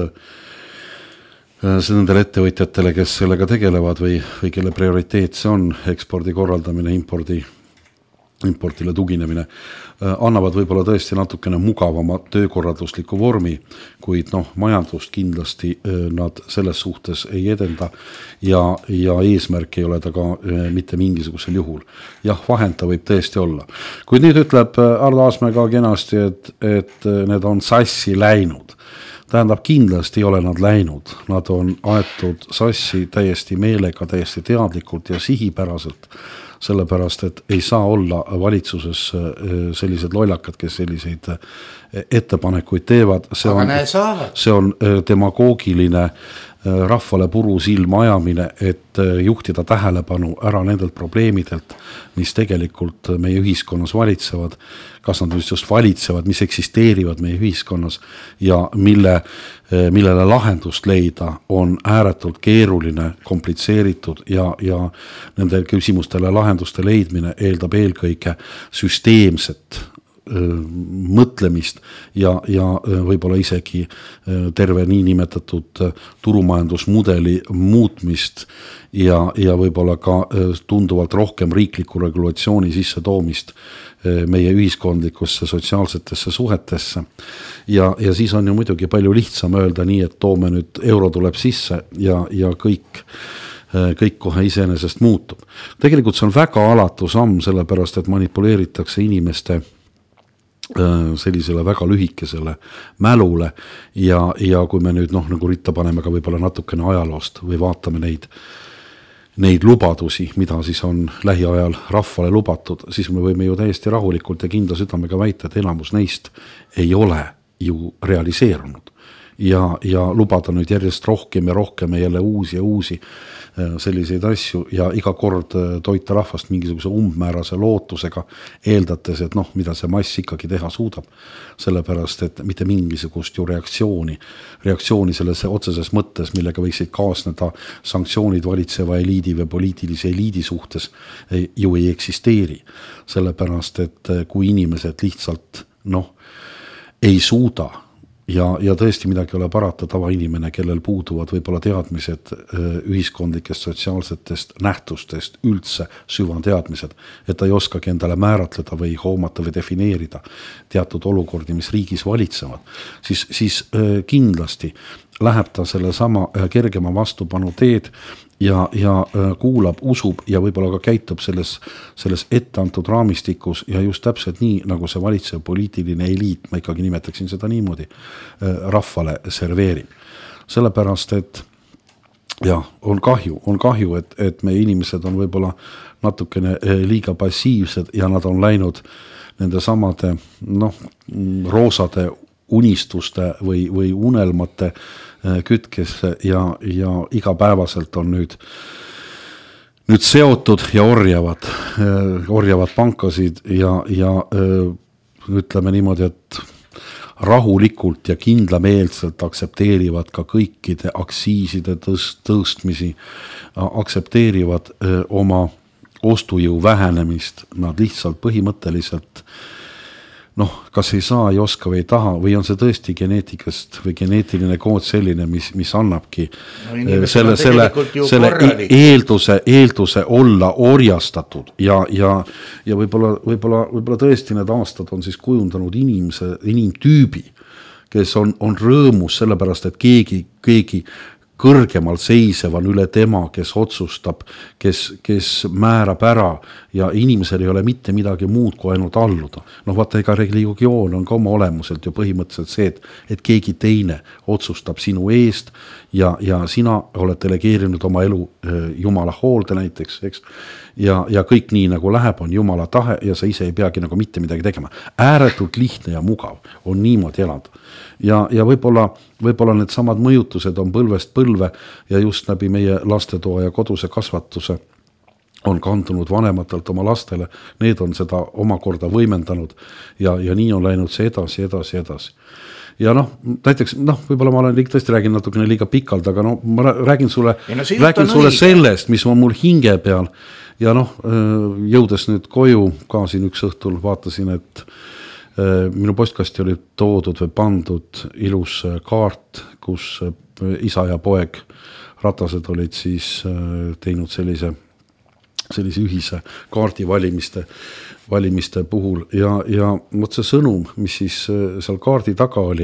nendele ettevõtjatele, kes sellega tegelevad või kelle prioriteet see on, ekspordi korraldamine, importile tuginemine, annavad võib-olla tõesti natukene mugavama töökorraldusliku vormi, kuid majandust kindlasti nad selles suhtes ei edenda ja eesmärk ei ole ta ka mitte mingisugusel juhul. Jah, vahend ta võib tõesti olla. Kuid nüüd ütleb Ardo Aasmäe ka kenasti, et need on sassi läinud. tähendab, kindlasti ei ole nad läinud, nad on aetud sassi täiesti meelega, täiesti teadlikult ja sihipäraselt, sellepärast, et ei saa olla valitsuses sellised lollakad, kes selliseid ettepanekuid teevad. See on demagoogiline rahvale puru silma ajamine, et juhtida tähelepanu ära nendelt probleemidelt, mis tegelikult meie ühiskonnas valitsevad, kas nad just valitsevad, mis eksisteerivad meie ühiskonnas ja millele lahendust leida on ääretult keeruline, komplitseeritud ja nende küsimustele lahenduste leidmine eeldab eelkõige süsteemset mõtlemist ja võib-olla isegi terve niinimetatud turumajandusmudeli muutmist ja võib-olla ka tunduvalt rohkem riikliku regulatsiooni sisse toomist meie ühiskondlikusse sotsiaalsetesse suhetesse. Ja siis on ju muidugi palju lihtsam öelda nii, et toome nüüd euro tuleb sisse ja kõik kohe iseenesest muutub. Tegelikult see on väga alatu samm, sellepärast, et manipuleeritakse inimeste sellisele väga lühikesele mälule ja kui me nüüd nagu ritta paneme ka võib-olla natukene ajaloost või vaatame neid lubadusi, mida siis on lähiajal rahvale lubatud, siis me võime ju täiesti rahulikult ja kindla südamega väita, et enamus neist ei ole ju realiseerunud ja lubada nüüd järjest rohkem ja rohkem ja jälle uusi selliseid asju ja iga kord toita rahvast mingisuguse umbmäärase lootusega, eeldates, et mida see mass ikkagi teha suudab. Sellepärast, et mitte mingisugust ju reaktsiooni selles otseses mõttes, millega võiksid kaasneda sanktsioonid valitseva eliidi või poliitilise eliidi suhtes, ju ei eksisteeri. Sellepärast, et kui inimesed lihtsalt ei suuda ja tõesti midagi ei ole parata, tavainimene, kellel puuduvad võib-olla teadmised ühiskondlikest sotsiaalsetest nähtustest, üldse süvateadmised, et ta ei oskagi endale määratleda või hoomata või defineerida teatud olukordi, mis riigis valitsevad, siis kindlasti läheb ta selle sama kergema vastupanu teed ja kuulab, usub ja võib-olla ka käitub selles etteantud raamistikus ja just täpselt nii, nagu see valitsev poliitiline eliit, ma ikkagi nimetaksin seda niimoodi, rahvale serveerib. Sellepärast, et on kahju, et meie inimesed on võib-olla natukene liiga passiivsed ja nad on läinud nende samade roosade unistuste või unelmate kütkesse ja igapäevaselt on nüüd seotud ja orjavad pankasid ja ütleme niimoodi, et rahulikult ja kindlameelselt aksepteerivad ka kõikide aksiiside tõstmisi, aksepteerivad oma ostujõu vähenemist, nad lihtsalt põhimõtteliselt kas ei saa, ei oska või ei taha või on see tõesti geneetikast või geneetiline kood selline, mis annabki selle eelduse olla orjastatud ja võib-olla tõesti need aastad on siis kujundanud inimtüübi, kes on rõõmus sellepärast, et keegi kõrgemal seisevan üle tema, kes otsustab, kes määrab ära ja inimesel ei ole mitte midagi muud kui ainult alluda. Vaata, ega religioon on ka oma olemuselt ju põhimõtteliselt see, et keegi teine otsustab sinu eest ja sina oled delegeerinud oma elu Jumala hoolde näiteks, eks? Ja kõik nii nagu läheb, on Jumala tahe ja sa ise ei peagi nagu mitte midagi tegema. Ääretult lihtne ja mugav on niimoodi elada. Ja võib-olla need samad mõjutused on põlvest põlve ja just läbi meie lastetoa ja koduse kasvatuse on kandunud vanematelt oma lastele. Need on seda omakorda võimendanud ja nii on läinud see edasi. Ja näiteks, võib-olla ma olen tõesti räägin natukene liiga pikalt, aga ma räägin sulle sellest, mis on mul hinge peal ja jõudes nüüd koju ka siin üks õhtul vaatasin, et minu postkasti oli toodud või pandud ilus kaart, kus isa ja poeg Ratased olid siis teinud sellise ühise kaardi valimiste puhul ja see sõnum, mis siis seal kaardi taga oli,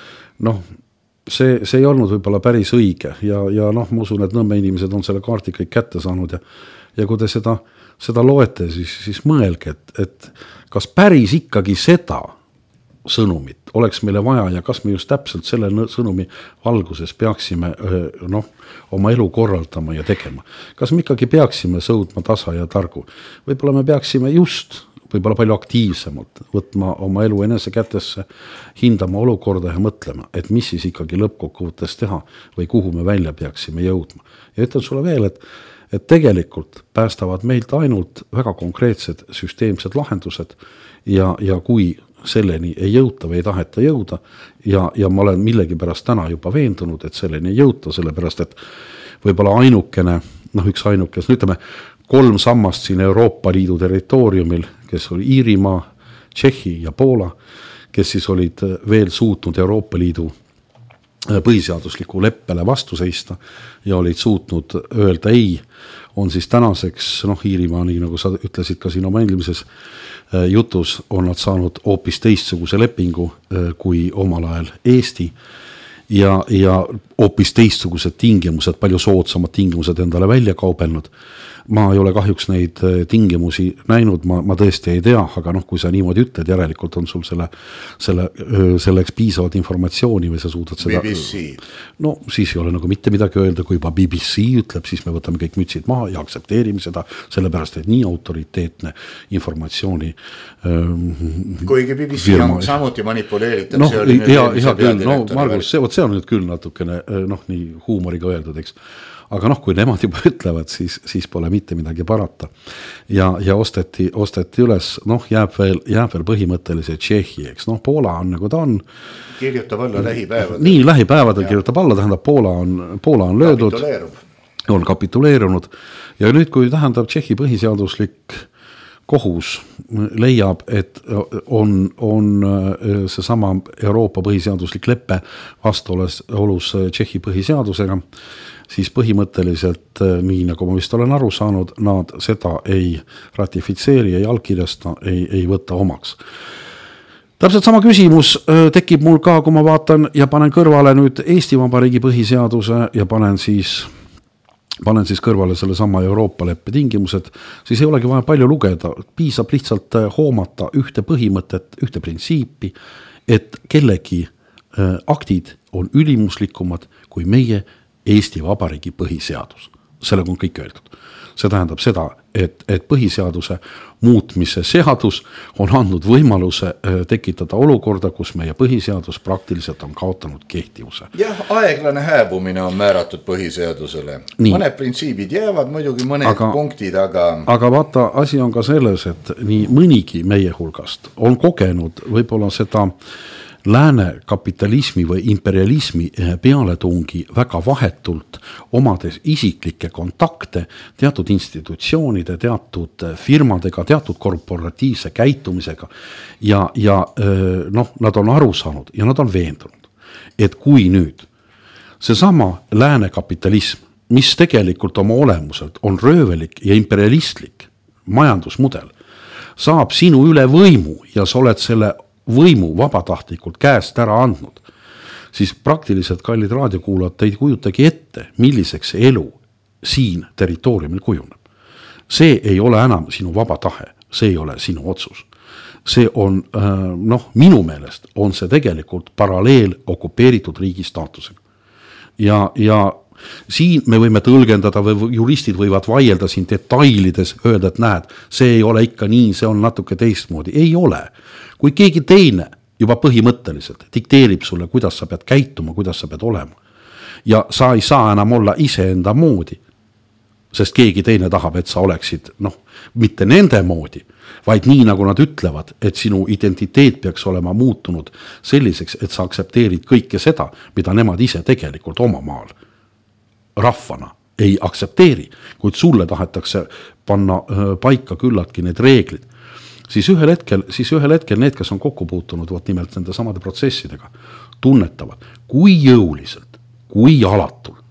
see ei olnud võib-olla päris õige ja ma usun, et Nõmme inimesed on selle kaardi kõik kätte saanud ja kui te seda loete, siis mõelge, et kas päris ikkagi seda sõnumit oleks meile vaja ja kas me just täpselt selle sõnumi valguses peaksime oma elu korraldama ja tegema. Kas me ikkagi peaksime sõudma tasa ja targu? Võib-olla me peaksime võib-olla palju aktiivsemalt võtma oma elu enese kätesse, hindama olukorda ja mõtlema, et mis siis ikkagi lõppkokkuvõttes teha või kuhu me välja peaksime jõudma. Ja ütlen sulle veel, et tegelikult päästavad meilt ainult väga konkreetsed süsteemsed lahendused ja kui selleni ei jõuta või ei taheta jõuda ja ma olen millegi pärast täna juba veendunud, et selleni ei jõuta, sellepärast et võib-olla ainukene, ütleme 3 sammast siin Euroopa Liidu territooriumil, kes oli Iirimaa, Tšehhi ja Poola, kes siis olid veel suutnud Euroopa Liidu põhiseadusliku leppele vastu seista ja olid suutnud öelda ei, on siis tänaseks, Iirimaa, nii nagu sa ütlesid ka siin oma eelmises jutus, on nad saanud hoopis teistsuguse lepingu kui omal ajal Eesti ja hoopis teistsugused tingimused, palju soodsamad tingimused endale välja kaubelnud. Ma ei ole kahjuks neid tingimusi näinud, ma tõesti ei tea, aga kui sa niimoodi ütled, järelikult on sul selleks piisavalt informatsiooni või sa suudad seda... BBC. No siis ei ole nagu mitte midagi öelda, kui juba BBC ütleb, siis me võtame kõik mütsid maha ja aksepteerime seda, sellepärast et nii autoriteetne informatsiooni kuigi BBC on samuti manipuleeritud. Margus, see on nüüd küll natukene nii huumoriga öeldud, eks. Aga kui nemad juba ütlevad, siis pole mitte midagi parata. Ja osteti üles, jääb veel põhimõttelise Tšehhi, eks. Poola on nagu ta on. Kirjutab alla lähipäevadel. Nii, lähipäevadel kirjutab alla, tähendab Poola on löödud. On kapituleerunud. Ja nüüd, kui tähendab Tšehhi põhiseaduslik kohus leiab, et on seesama Euroopa põhiseaduslik leppe vastuolus Tšehhi põhiseadusega, siis põhimõtteliselt, nii nagu ma vist olen aru saanud, nad seda ei ratifitseeri, ei allkirjasta, ei võta omaks. Täpselt sama küsimus tekib mul ka, kui ma vaatan ja panen kõrvale nüüd Eesti Vabariigi põhiseaduse ja panen siis kõrvale selle sama Euroopa leppe tingimused, siis ei olegi vaja palju lugeda, piisab lihtsalt hoomata ühte põhimõtet, ühte printsiipi, et kellegi aktid on ülimuslikumad kui meie Eesti Vabariigi põhiseadus. Sellega on kõik öeldud. See tähendab seda, et põhiseaduse muutmise seadus on andnud võimaluse tekitada olukorda, kus meie põhiseadus praktiliselt on kaotanud kehtivuse. Jah, aeglane hääbumine on määratud põhiseadusele. Mõned printsiibid jäävad, muidugi mõned punktid, aga... Aga vaata, asi on ka selles, et nii mõnigi meie hulgast on kogenud võib-olla seda lääne kapitalismi või imperialismi pealetungi väga vahetult, omades isiklikke kontakte teatud institutsioonide, teatud firmadega, teatud korporatiivse käitumisega ja nad on aru saanud ja nad on veendunud, et kui nüüd seesama lääne kapitalism, mis tegelikult oma olemuselt on röövelik ja imperialistlik majandusmudel, saab sinu üle võimu ja sa oled selle võimu vabatahtlikult käest ära andnud, siis praktiliselt, kallid raadiokuulajad, te ei kujutagi ette, milliseks elu siin territooriumil kujuneb. See ei ole enam sinu vaba tahe, see ei ole sinu otsus. See on, minu meelest on see tegelikult paralleel okupeeritud riigi staatusega. Ja siin me võime tõlgendada või juristid võivad vaielda siin detailides, öelda, et näed, see ei ole ikka nii, see on natuke teistmoodi. Ei ole. Kui keegi teine juba põhimõtteliselt dikteerib sulle, kuidas sa pead käituma, kuidas sa pead olema ja sa ei saa enam olla iseenda moodi, sest keegi teine tahab, et sa oleksid, mitte nende moodi, vaid nii, nagu nad ütlevad, et sinu identiteet peaks olema muutunud selliseks, et sa aksepteerid kõike seda, mida nemad ise tegelikult oma maal rahvana ei aksepteeri, kuid sulle tahetakse panna paika küllaltki need reeglid. Siis ühel hetkel need, kes on kokku puutunud nimelt nende samade protsessidega, tunnetavad, kui jõuliselt, kui alatult,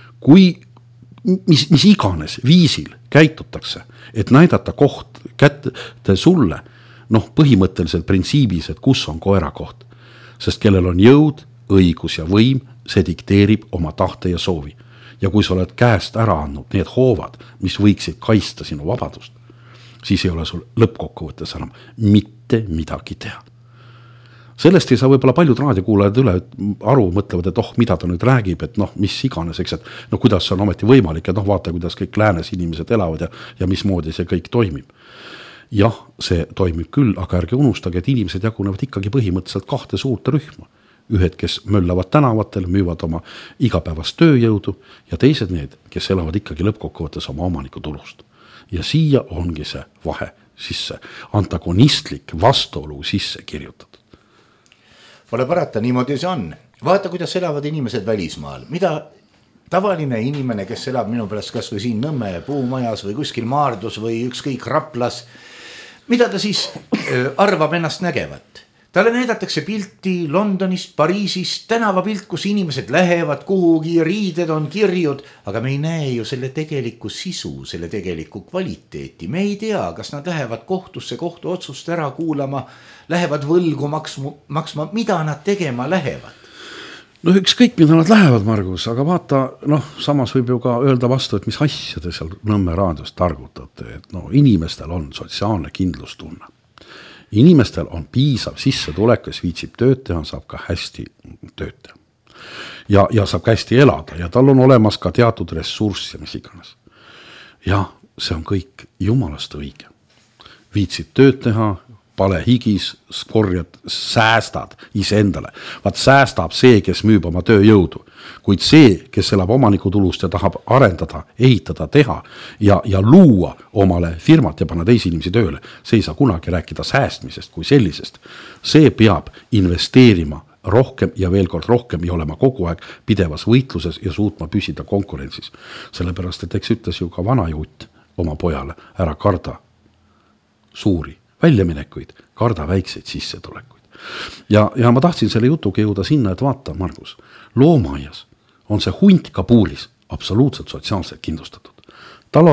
mis iganes viisil käitutakse, et näidata koht kätte sulle, põhimõtteliselt printsiibis, et kus on koera koht. Sest kellel on jõud, õigus ja võim, see dikteerib oma tahte ja soovi. Ja kui sa oled käest ära andnud need hoovad, mis võiksid kaitsta sinu vabadust, siis ei ole sul lõppkokkuvõttes enam mitte midagi teha. Sellest ei saa võib-olla paljud raadiokuulajad üle aru, mõtlevad, et mida ta nüüd räägib, et mis iganes, eks, et kuidas see on ometi võimalik, et vaata, kuidas kõik läänes inimesed elavad ja mismoodi see kõik toimib. Jah, see toimib küll, aga ärge unustage, et inimesed jagunevad ikkagi põhimõtteliselt 2 suurt rühma. Ühed, kes möllavad tänavatel, müüvad oma igapäevast tööjõudu ja teised need, kes elavad ikkagi lõppkokkuvõttes oma omaniku tulust. Ja siia ongi see vahe sisse, antagonistlik vastuolu sisse kirjutatud. Pole parata, niimoodi see on. Vaata, kuidas elavad inimesed välismaal. Mida tavaline inimene, kes elab minu pärast kas või siin Nõmme puumajas või kuskil Maardus või ükskõik Raplas, mida ta siis arvab ennast nägevat? Talle näidatakse pilti Londonist, Pariisist, tänavapilt, kus inimesed lähevad kuhugi, riided on kirjud, aga me ei näe ju selle tegeliku sisu, selle tegeliku kvaliteeti. Me ei tea, kas nad lähevad kohtusse, kohtuotsust ära kuulama, lähevad võlgu maksma, mida nad tegema lähevad. No ükskõik, mida nad lähevad, Margus, aga vaata, samas võib ju ka öelda vastu, et mis asja te seal Nõmme raadios targutate, et inimestel on sotsiaalne kindlustunne. Inimestel on piisav sissetulek, kes viitsib tööd teha, saab ka hästi tööd teha. Ja saab ka hästi elada ja tal on olemas ka teatud ressurss ja mis iganes. Ja see on kõik jumalast õige. Viitsid tööd teha, pale higis, korjad, säästad iseendale. Vaat säästab see, kes müüb oma tööjõudu. Kuid see, kes elab omanikutulust ja tahab arendada, ehitada, teha ja luua omale firmat ja panna teisi inimesi tööle, see ei saa kunagi rääkida säästmisest kui sellisest. See peab investeerima rohkem ja veel kord rohkem ja olema kogu aeg pidevas võitluses ja suutma püsida konkurentsis. Sellepärast, et eks ütles ju ka vanajuut oma pojale, ära karda suuri väljaminekuid, karda väikseid sissetulekuid. Ja ma tahtsin selle jutuga jõuda sinna, et vaata, Margus, loomaaias on see hunt kabuulis absoluutselt sotsiaalselt kindlustatud. Tal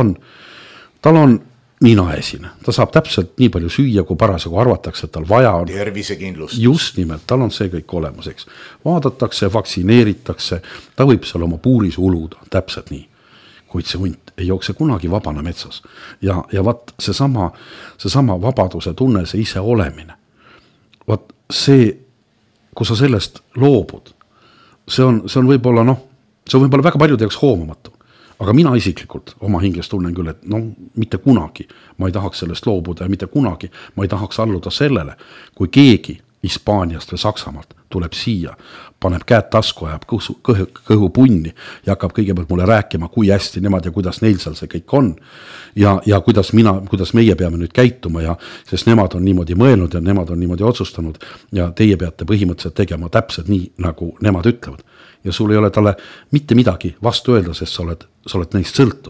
on ninaesine, ta saab täpselt nii palju süüa, kui parasjagu arvatakse, et tal vaja on. Tervisekindlustus. Just nimelt, tal on see kõik olemas, eks. Vaadatakse, vaktsineeritakse, ta võib seal oma puuris uluda, täpselt nii. Kuid see hunt ei jookse kunagi vabana metsas. Ja vaat seesama vabaduse tunne, see ise olemine. Vaat see, kui sa sellest loobud, see on võib-olla see on võib-olla väga paljude jaoks hoomamatu. Aga mina isiklikult oma hinges tunnen küll, et mitte kunagi ma ei tahaks sellest loobuda ja mitte kunagi ma ei tahaks alluda sellele, kui keegi Hispaaniast või Saksamaalt tuleb siia, paneb käed tasku, ajab kõhu punni ja hakkab kõigepealt mulle rääkima, kui hästi nemad ja kuidas neil seal see kõik on ja kuidas meie peame nüüd käituma ja sest nemad on niimoodi mõelnud ja nemad on niimoodi otsustanud ja teie peate põhimõtteliselt tegema täpselt nii, nagu nemad ütlevad. Ja sul ei ole talle mitte midagi vastu öelda, sest sa oled neist sõltu.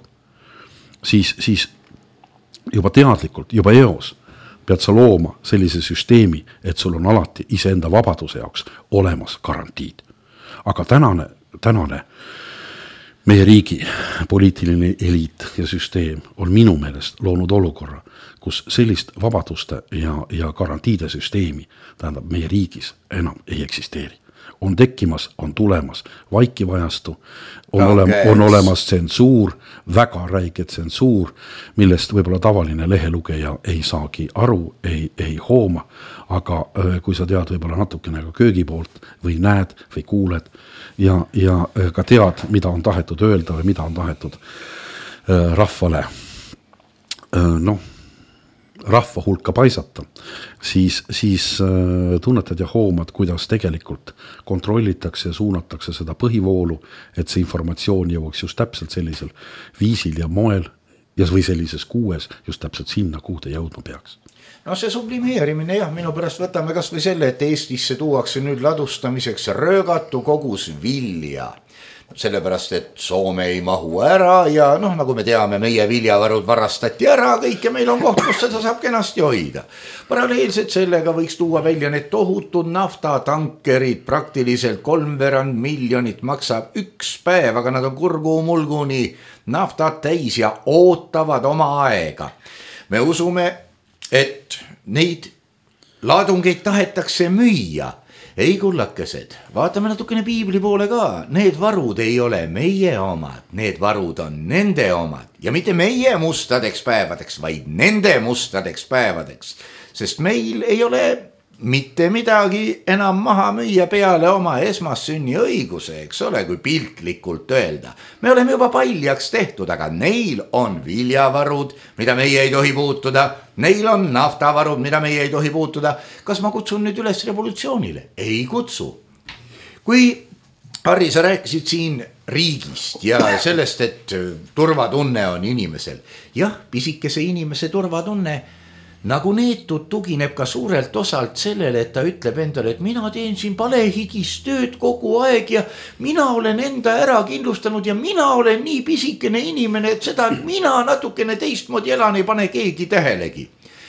Siis juba teadlikult, juba eos pead sa looma sellise süsteemi, et sul on alati iseenda vabaduse jaoks olemas garantiid. Aga tänane meie riigi poliitiline eliit ja süsteem on minu meelest loonud olukorra, kus sellist vabaduste ja garantiide süsteemi tähendab meie riigis enam ei eksisteeri. On tekkimas, on tulemas vaikivajastu, on olemas tsensuur, väga räige tsensuur, millest võib-olla tavaline lehelugeja ei saagi aru, ei hooma, aga kui sa tead võib-olla natukene ka köögi poolt või näed või kuuled ja ka tead, mida on tahetud öelda või mida on tahetud rahvale rahva hulka paisata, siis tunnetad ja hoomad, kuidas tegelikult kontrollitakse ja suunatakse seda põhivoolu, et see informatsioon jõuaks just täpselt sellisel viisil ja moel ja või sellises kuues just täpselt sinna, kuhu ta jõudma peaks. See sublimeerimine jah, minu pärast võtame kas või selle, et Eestisse tuuakse nüüd ladustamiseks röögatu kogus vilja. Sellepärast, et Soome ei mahu ära ja nagu me teame, meie viljavarud varastati ära, kõike meil on koht, kus seda saab kenasti hoida. Paralleelselt sellega võiks tuua välja need tohutud naftatankerid, praktiliselt 3,5 miljonit maksab üks päev, aga nad on kurgu-mulguni naftat täis ja ootavad oma aega. Me usume, et neid laadungeid tahetakse müüa. Ei kullakesed, vaatame natukene piibli poole ka, need varud ei ole meie omad, need varud on nende omad ja mitte meie mustadeks päevadeks, vaid nende mustadeks päevadeks, sest meil ei ole mitte midagi enam maha müüa peale oma esmassünni õiguse, eks ole, kui piltlikult öelda. Me oleme juba paljaks tehtud, aga neil on viljavarud, mida meie ei tohi puutuda. Neil on naftavarud, mida meie ei tohi puutuda. Kas ma kutsun nüüd üles revolutsioonile? Ei kutsu. Kui Harri, sa rääkisid siin riigist ja sellest, et turvatunne on inimesel. Jah, pisikese inimese turvatunne nagu neetud tugineb ka suurelt osalt sellele, et ta ütleb endale, et mina teen siin palehigis tööd kogu aeg ja mina olen enda ära kindlustanud ja mina olen nii pisikene inimene, et seda mina natukene teistmoodi elan ei pane keegi tähelegi.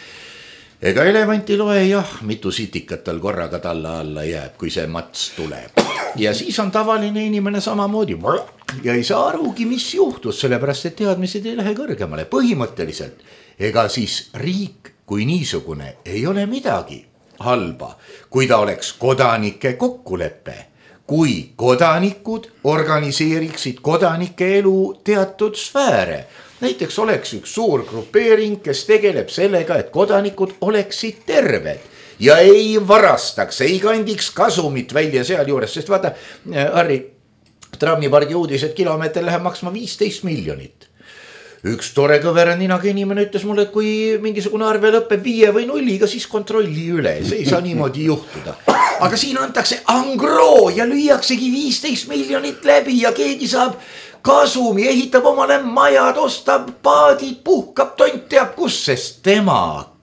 Ega elevanti loe jah, mitu sitikat tal korraga talla alla jääb, kui see mats tuleb. Ja siis on tavaline inimene samamoodi ja ei saa arugi, mis juhtus, sellepärast et teadmised ei lähe kõrgemale. Põhimõtteliselt, ega siis riik kui niisugune ei ole midagi halba, kui ta oleks kodanike kokkulepe, kui kodanikud organiseeriksid kodanike elu teatud sfääre. Näiteks oleks üks suur grupeering, kes tegeleb sellega, et kodanikud oleksid terved ja ei varastaks, ei kandiks kasumit välja seal juures, sest vaata, Harri, trammipargi uudis, et kilomeeter läheb maksma 15 miljonit. Üks tore kõvera ninaga inimene ütles mulle, et kui mingisugune arve lõpeb 5 või 0, siis kontrolli üle, see ei saa niimoodi juhtuda. Aga siin antakse angroo ja lüüaksegi 15 miljonit läbi ja keegi saab kasumi, ehitab omale majad, ostab paadid, puhkab, tont teab kus, sest tema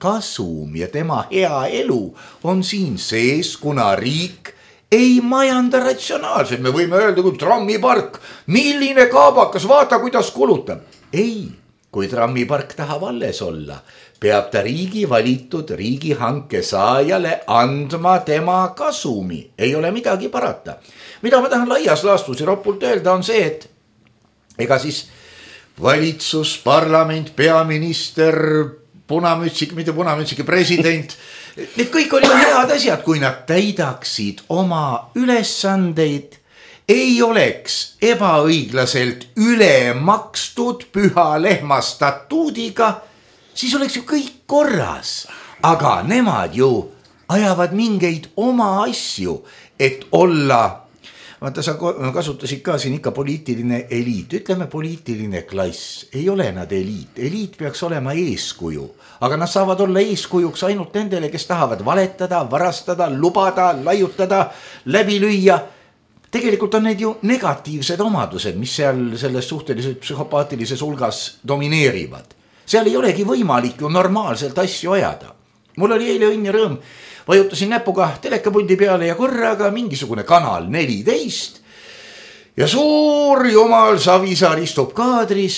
kasum ja tema hea elu on siin sees, kuna riik ei majanda ratsionaalselt. Me võime öelda, kui trammipark, milline kaabakas, vaata kuidas kulutab. Ei, kui trammipark tahab alles olla, peab ta riigi valitud riigihanke saajale andma tema kasumi. Ei ole midagi parata. Mida ma tahan laias laastus ja ropult öelda on see, et ega siis valitsus, parlament, peaminister, punamütsik, mitte punamütsik, president, need kõik oli head asjad, kui nad täidaksid oma ülesandeid, ei oleks ebaõiglaselt üle makstud püha lehma statuudiga, siis oleks ju kõik korras. Aga nemad ju ajavad mingeid oma asju, et olla, vaata sa kasutasid ka siin ikka poliitiline eliit, ütleme poliitiline klass, ei ole nad eliit, eliit peaks olema eeskuju, aga nad saavad olla eeskujuks ainult nendele, kes tahavad valetada, varastada, lubada, laiutada, läbi lüüa. Tegelikult on need ju negatiivsed omadused, mis seal selles suhteliselt psühhopaatilises hulgas domineerivad. Seal ei olegi võimalik ju normaalselt asju ajada. Mul oli eile õnn ja rõõm, vajutasin näpuga telekapuldi peale ja korraga mingisugune kanal 14 ja suur jumal Savisaar istub kaadris.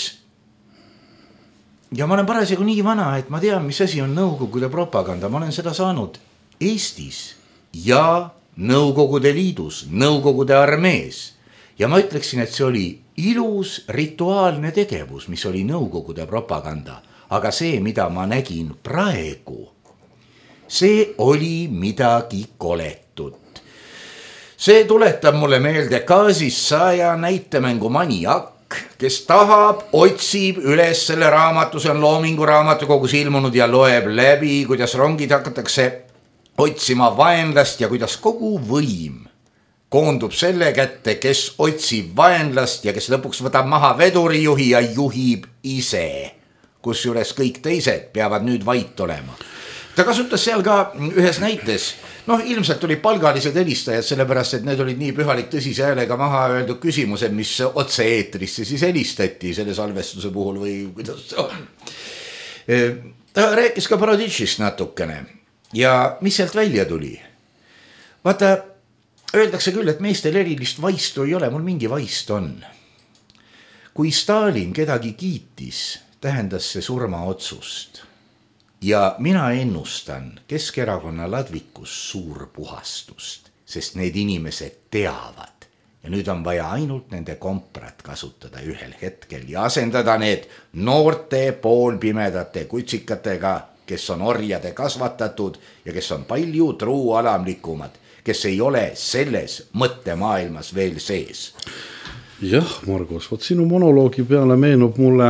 Ja ma olen parasjagu nii vana, et ma tean, mis asi on Nõukogude propaganda. Ma olen seda saanud Eestis ja Nõukogude liidus, Nõukogude armees. Ja ma ütleksin, et see oli ilus rituaalne tegevus, mis oli Nõukogude propaganda. Aga see, mida ma nägin praegu, see oli midagi koletut. See tuletab mulle meelde Kaasis Saaja näitemängu Maniak, kes tahab, otsib üles selle raamatu, see on Loomingu raamatukogus ilmunud ja loeb läbi, kuidas rongid hakatakse otsima vaenlast ja kuidas kogu võim koondub selle kätte, kes otsib vaenlast ja kes lõpuks võtab maha vedurijuhi ja juhib ise, kusjuures kõik teised peavad nüüd vait olema. Ta kasutas seal ka ühes näites, ilmselt olid palgalised helistajad, sellepärast et need olid nii pühalik tõsise häälega maha öeldud küsimused, mis otse eetrisse siis helistati selle salvestuse puhul või kuidas see on. Ta rääkis ka Boroditšist natukene. Ja mis sealt välja tuli? Vaata, öeldakse küll, et meestel erilist vaistu ei ole, mul mingi vaist on. Kui Stalin kedagi kiitis, tähendas see surmaotsust. Ja mina ennustan Keskerakonna ladvikus suur puhastust, sest need inimesed teavad. Ja nüüd on vaja ainult nende komprat kasutada ühel hetkel ja asendada need noorte poolpimedate kutsikatega, kes on orjade kasvatatud ja kes on palju truualamlikumad, kes ei ole selles mõttemaailmas veel sees. Jah, Margus, võt sinu monoloogi peale meenub mulle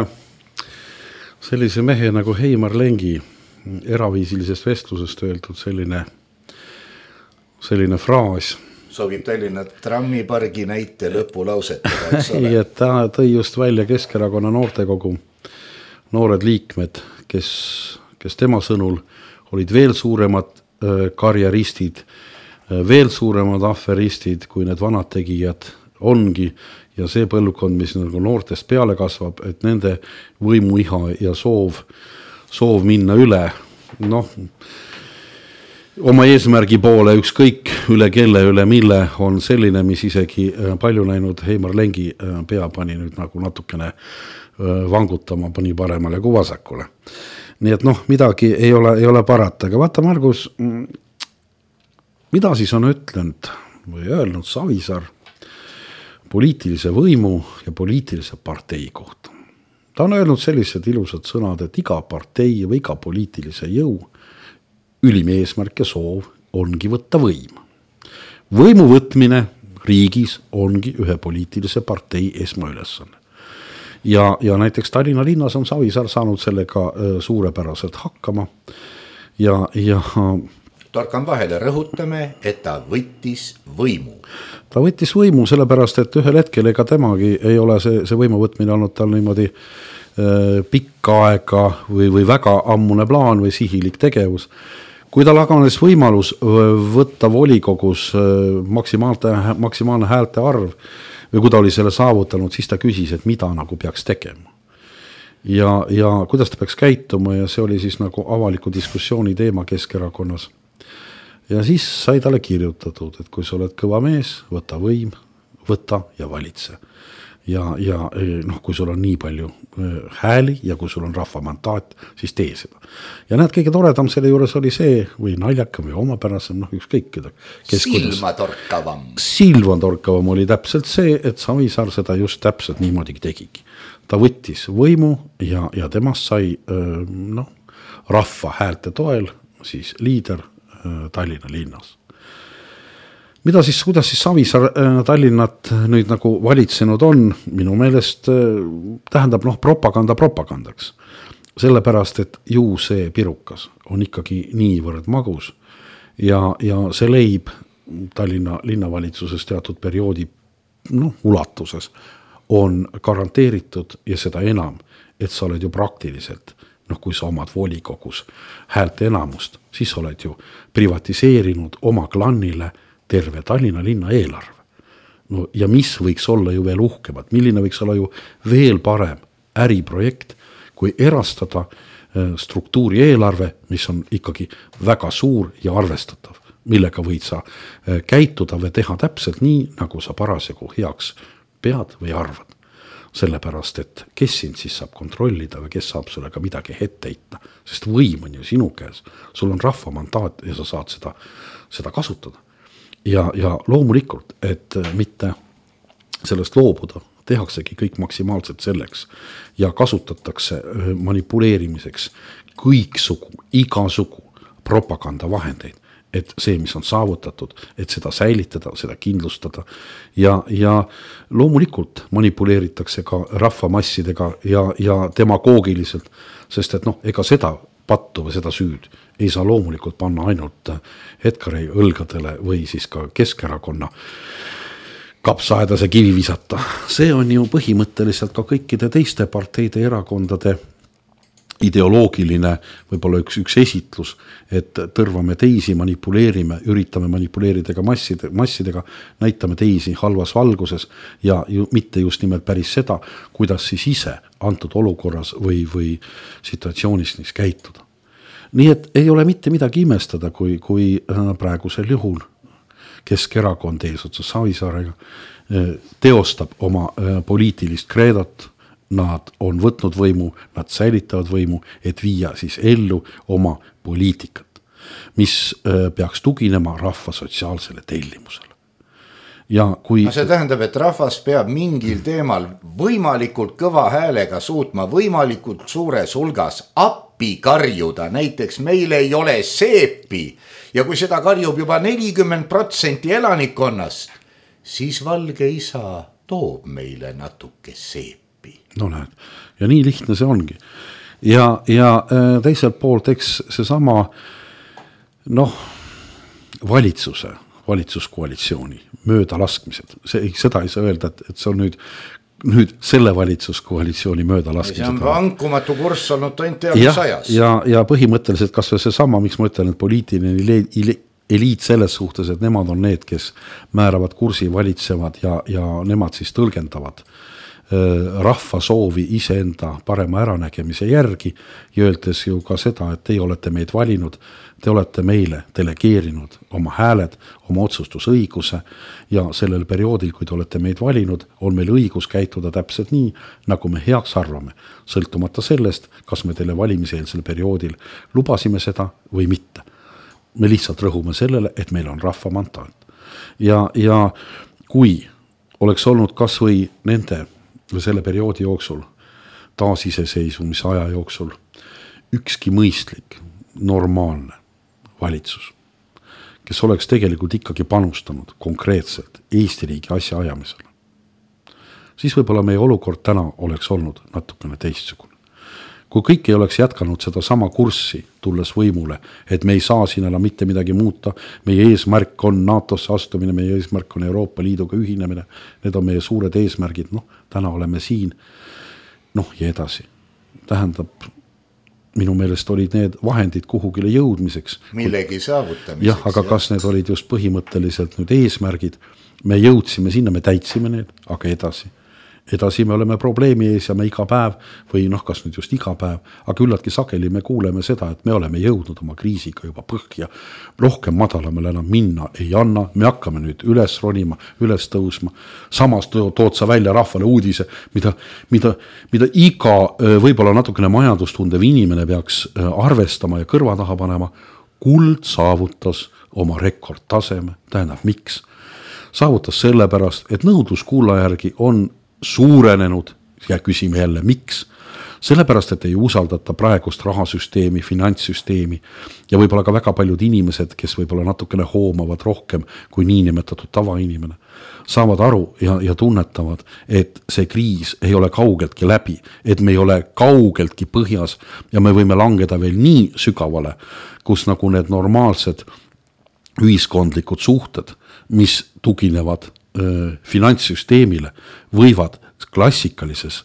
sellise mehe nagu Heimar Lengi eraviisilisest vestlusest öeldud selline selline fraas. Sobib Tallinna trammipargi näite lõpulausetega, eks ole. Ei, et ta tõi just välja Keskerakonna noortekogu noored liikmed, kes tema sõnul olid veel suuremad karjeristid, veel suuremad aferistid, kui need vanad tegijad ongi, ja see põlvkond, mis nagu noortest peale kasvab, et nende võimuiha ja soov minna üle, noh, oma eesmärgi poole ükskõik üle kelle, üle mille on selline, mis isegi palju näinud Heimar Lengi pea pani nüüd nagu natukene vangutama, pani paremale kui vasakule. Nii et noh, midagi ei ole parata, aga vaata Margus, mida siis on ütlenud või öelnud Savisaar poliitilise võimu ja poliitilise partei kohta. Ta on öelnud sellised ilusad sõnad, et iga partei või iga poliitilise jõu ülim eesmärk ja soov ongi võtta võim. Võimu võtmine riigis ongi ühe poliitilise partei esmaülesanne. Ja näiteks Tallinna linnas on Savisaar saanud sellega suurepäraselt hakkama ja Torkan vahele, rõhutame, et ta võttis võimu. Ta võttis võimu sellepärast, et ühel hetkel ega temagi ei ole see võimu võtmine olnud tal niimoodi pikka aega või väga ammune plaan või sihilik tegevus. Kui tal aganes võimalus võtta volikogus maksimaalne häälte arv või kui ta oli selle saavutanud, siis ta küsis, et mida nagu peaks tegema. Ja kuidas ta peaks käituma ja see oli siis nagu avaliku diskussiooni teema Keskerakonnas. Ja siis sai talle kirjutatud, et kui sa oled kõva mees, võta võim, võta ja valitse. Ja noh, kui sul on nii palju hääli ja kui sul on rahva mandaat, siis tee seda. Ja näed, kõige toredam selle juures oli see, või naljakam või omapärasem, noh ükskõik. Silmatorkavam oli täpselt see, et Savisaar seda just täpselt niimoodi tegigi. Ta võttis võimu ja temast sai rahva häälte toel siis liider Tallinna linnas. Kuidas siis Savisaar Tallinnat nüüd nagu valitsenud on, minu meelest tähendab propagandaks. Sellepärast, et ju see pirukas on ikkagi niivõrd magus ja see leib Tallinna linnavalitsuses teatud perioodi ulatuses on garanteeritud ja seda enam, et sa oled ju praktiliselt kui sa omad volikogus häälte enamust, siis oled ju privatiseerinud oma klannile terve Tallinna linna eelarve. No, ja mis võiks olla ju veel uhkemad, milline võiks olla ju veel parem äriprojekt, kui erastada struktuuri eelarve, mis on ikkagi väga suur ja arvestatav, millega võid sa käituda või teha täpselt nii, nagu sa parasjagu heaks pead või arvad. Sellepärast, et kes sind siis saab kontrollida või kes saab sulle ka midagi ette heita, sest võim on ju sinu käes, sul on rahva mandaat ja sa saad seda kasutada. Ja loomulikult, et mitte sellest loobuda, tehaksegi kõik maksimaalselt selleks ja kasutatakse manipuleerimiseks igasugu propagandavahendeid, et see, mis on saavutatud, et seda säilitada, seda kindlustada ja loomulikult manipuleeritakse ka rahvamassidega ja demagoogiliselt, sest et ega seda pattu või seda süüd ei saa loomulikult panna ainult Hetkarei õlgadele või siis ka Keskerakonna kapsaaedase kivi visata. See on ju põhimõtteliselt ka kõikide teiste parteide erakondade ideoloogiline võib-olla üks esitlus, et tõrvame teisi, manipuleerime, üritame manipuleerida ka massidega, näitame teisi halvas valguses ja mitte just nimelt päris seda, kuidas siis ise antud olukorras või situatsioonis neis käituda. Nii et ei ole mitte midagi imestada, kui praegusel juhul Keskerakond eesotsas Savisaarega teostab oma poliitilist kreedot. Nad on võtnud võimu, nad säilitavad võimu, et viia siis ellu oma poliitikat, mis peaks tuginema rahva sotsiaalsele tellimusele. See tähendab, et rahvas peab mingil teemal võimalikult kõva häälega suutma võimalikult suures hulgas appi karjuda, näiteks meil ei ole seepi ja kui seda karjub juba 40% elanikkonnast, siis valge isa toob meile natuke seepi. No näed, ja nii lihtne see ongi. Ja teiselt poolt, eks seesama valitsuse valitsuskoalitsiooni möödalaskmised. Seda ei saa öelda, et see on nüüd selle valitsuskoalitsiooni möödalaskmised. See on vankumatu kurss olnud tontiamis ajas. Ja põhimõtteliselt kas või see sama, miks ma ütlen, et poliitiline eliit selles suhtes, et nemad on need, kes määravad kursi, valitsevad ja nemad siis tõlgendavad rahva soovi iseenda parema äranägemise järgi, öeldes ju ka seda, et teie olete meid valinud, te olete meile delegeerinud oma hääled, oma otsustusõiguse ja sellel perioodil, kui te olete meid valinud, on meil õigus käituda täpselt nii, nagu me heaks arvame, sõltumata sellest, kas me teile valimiseelsel perioodil lubasime seda või mitte. Me lihtsalt rõhume sellele, et meil on rahva mandaat. Ja kui oleks olnud kas või nende või selle perioodi jooksul, taasiseseisvumise aja jooksul, ükski mõistlik, normaalne valitsus, kes oleks tegelikult ikkagi panustanud konkreetselt Eesti riigi asja ajamisele, siis võib-olla meie olukord täna oleks olnud natukene teistsugune. Kui kõik ei oleks jätkanud seda sama kurssi, tulles võimule, et me ei saa siin enam mitte midagi muuta, meie eesmärk on NATO-sse astumine, meie eesmärk on Euroopa Liiduga ühinemine, need on meie suured eesmärgid, täna oleme siin, ja edasi. Tähendab, minu meelest olid need vahendid kuhugile jõudmiseks. Millegi saavutamiseks. Jah, aga kas need olid just põhimõtteliselt nüüd eesmärgid, me jõudsime sinna, me täitsime need, aga edasi me oleme probleemi ees ja me iga päev või kas nüüd just iga päev, aga üllatki sageli me kuuleme seda, et me oleme jõudnud oma kriisiga juba põhja, rohkem madalamale enam minna ei anna, me hakkame nüüd üles ronima, üles tõusma, samas tood sa välja rahvale uudise, mida iga võib-olla natukene majandustundev inimene peaks arvestama ja kõrva taha panema, kuld saavutas oma rekordtaseme, tähendab miks? Saavutas sellepärast, et nõudlus kulla järgi on suurenenud ja küsime jälle miks. Sellepärast, et ei usaldata praegust rahasüsteemi, finantssüsteemi ja võib-olla ka väga paljud inimesed, kes võib-olla natukene hoomavad rohkem kui niinimetatud tavainimene, saavad aru ja tunnetavad, et see kriis ei ole kaugeltki läbi, et me ei ole kaugeltki põhjas ja me võime langeda veel nii sügavale, kus nagu need normaalsed ühiskondlikud suhted, mis tuginevad finantssüsteemile, võivad klassikalises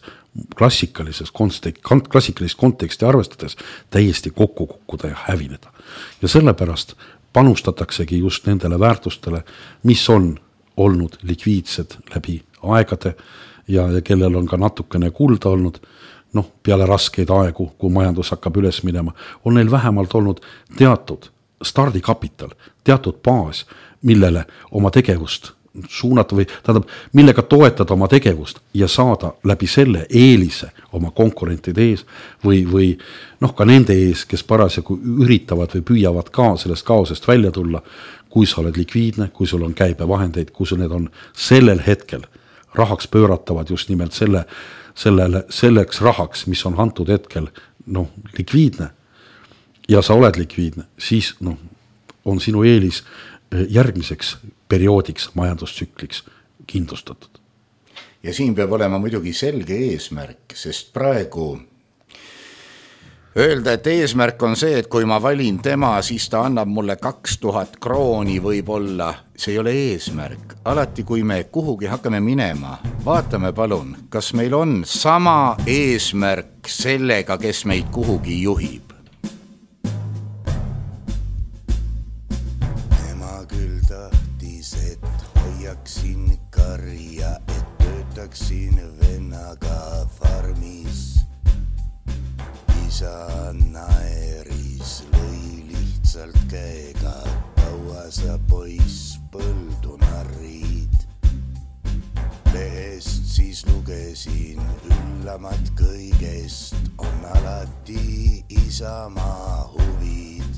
konteksti arvestades täiesti kokku kukkuda ja hävineda. Ja sellepärast panustataksegi just nendele väärtustele, mis on olnud likviidsed läbi aegade ja kellel on ka natukene kulda olnud, peale raskeid aegu, kui majandus hakkab üles minema, on neil vähemalt olnud teatud stardikapital, teatud baas, millele oma tegevust suunata või millega toetada oma tegevust ja saada läbi selle eelise oma konkurentide ees või ka nende ees, kes parasjagu üritavad või püüavad ka sellest kaosest välja tulla, kui sa oled likviidne, kui sul on käibevahendeid, kui sul need on sellel hetkel rahaks pööratavad just nimelt selleks rahaks, mis on antud hetkel likviidne ja sa oled likviidne, siis on sinu eelis järgmiseks perioodiks, majandustsükliks kindlustatud. Ja siin peab olema muidugi selge eesmärk, sest praegu öelda, et eesmärk on see, et kui ma valin tema, siis ta annab mulle 2000 krooni võib-olla, see ei ole eesmärk. Alati, kui me kuhugi hakkame minema, vaatame palun, kas meil on sama eesmärk sellega, kes meid kuhugi juhib. Hoiaksin karja, et töötaksin vennaga farmis. Isa naeris, lõi lihtsalt käega, kaua sa poiss põldu narrid. Lehest siis lugesin, üllamat kõigest on alati isamaa huvid.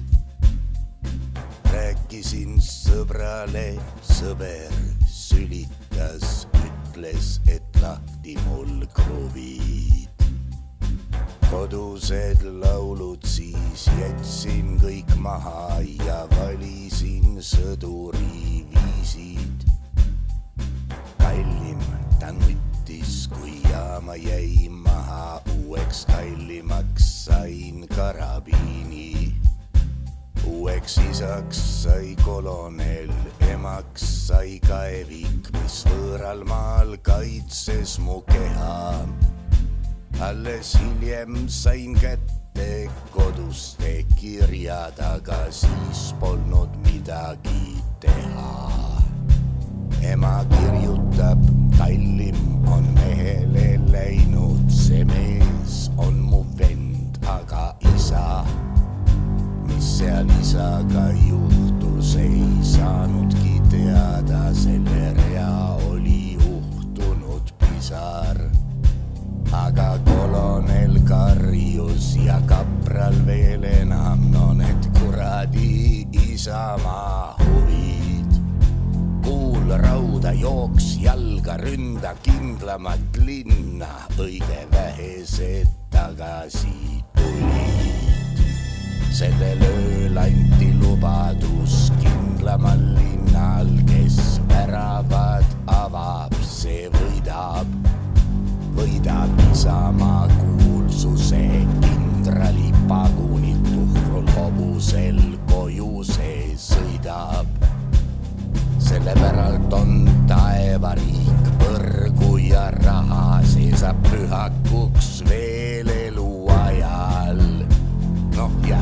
Rääkisin sõbrale, sõber sülitas, ütles, et lahti mul kruvid. Kodused laulud siis jätsin kõik maha ja valisin sõduri viisid. Kallim ta nuttis, kui jaama jäi maha, uueks kallimaks sain karabiini. Uueks isaks sai kolonel emaks sai kaevik, mis võõral maal kaitses mu keha. Alles hiljem sain kätte koduste kirjad, aga siis polnud midagi teha. Ema kirjutab, Tallim on mehele läinud, see mees on mu vend, aga isa, mis seal isaga juhtus, ei saanudki teada, selle rea oli uhtunud pisar. Aga kolonel karjus ja kapral veel enam, no need kuradi isamaa huvid. Kuul rauda jooks jalga, ründa kindlamat linna, õige vähesed tagasi tulid. Sellel ööl anti lubadus kindlamal linnal, kes väravad avab, see võidab. Võidab isamaa kuulsuse, kindrali pagunid tuhrul hobusel koju see sõidab. Selle päralt on taevariik, põrgu ja raha, see saab pühakuks veel eluajal. Noh ja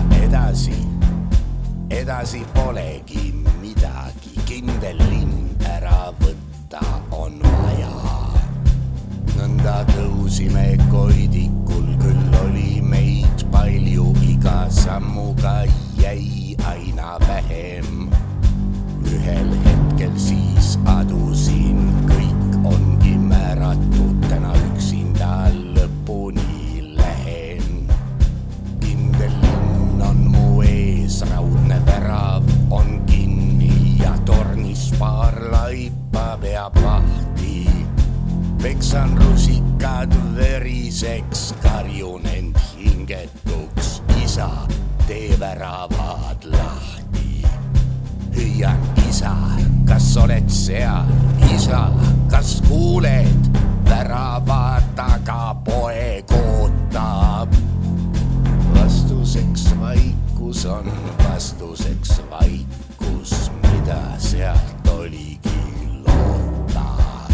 edasi polegi midagi, kindel linn ära võtta on vaja. Nõnda tõusime koidikul, küll oli meid palju, iga sammuga jäi aina vähem. Ühel hetkel siis adusin, kõik ongi määratud, täna üksinda lõpuni lähen. Kindel linn on mu ees, raudne värav on kinni ja tornis paar laipa peab vahti. Peksan rusikad veriseks, karjun end hingetuks, isa, tee väravad lahti. Hüüan, isa, kas oled seal? Isa, kas kuuled? Värava taga poeg ootab. Vastuseks vaikus on, vastuseks vaikus, mida sealt oligi loota.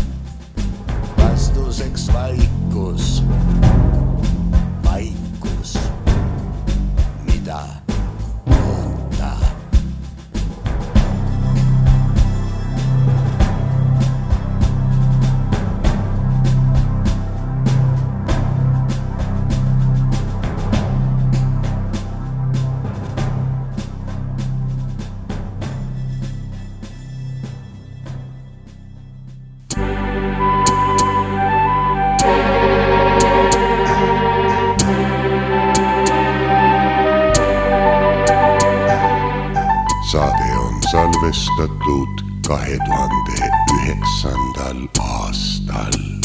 Vastuseks vaikus, vaikus, mida loota. Saade on salvestatud 2009. aastal.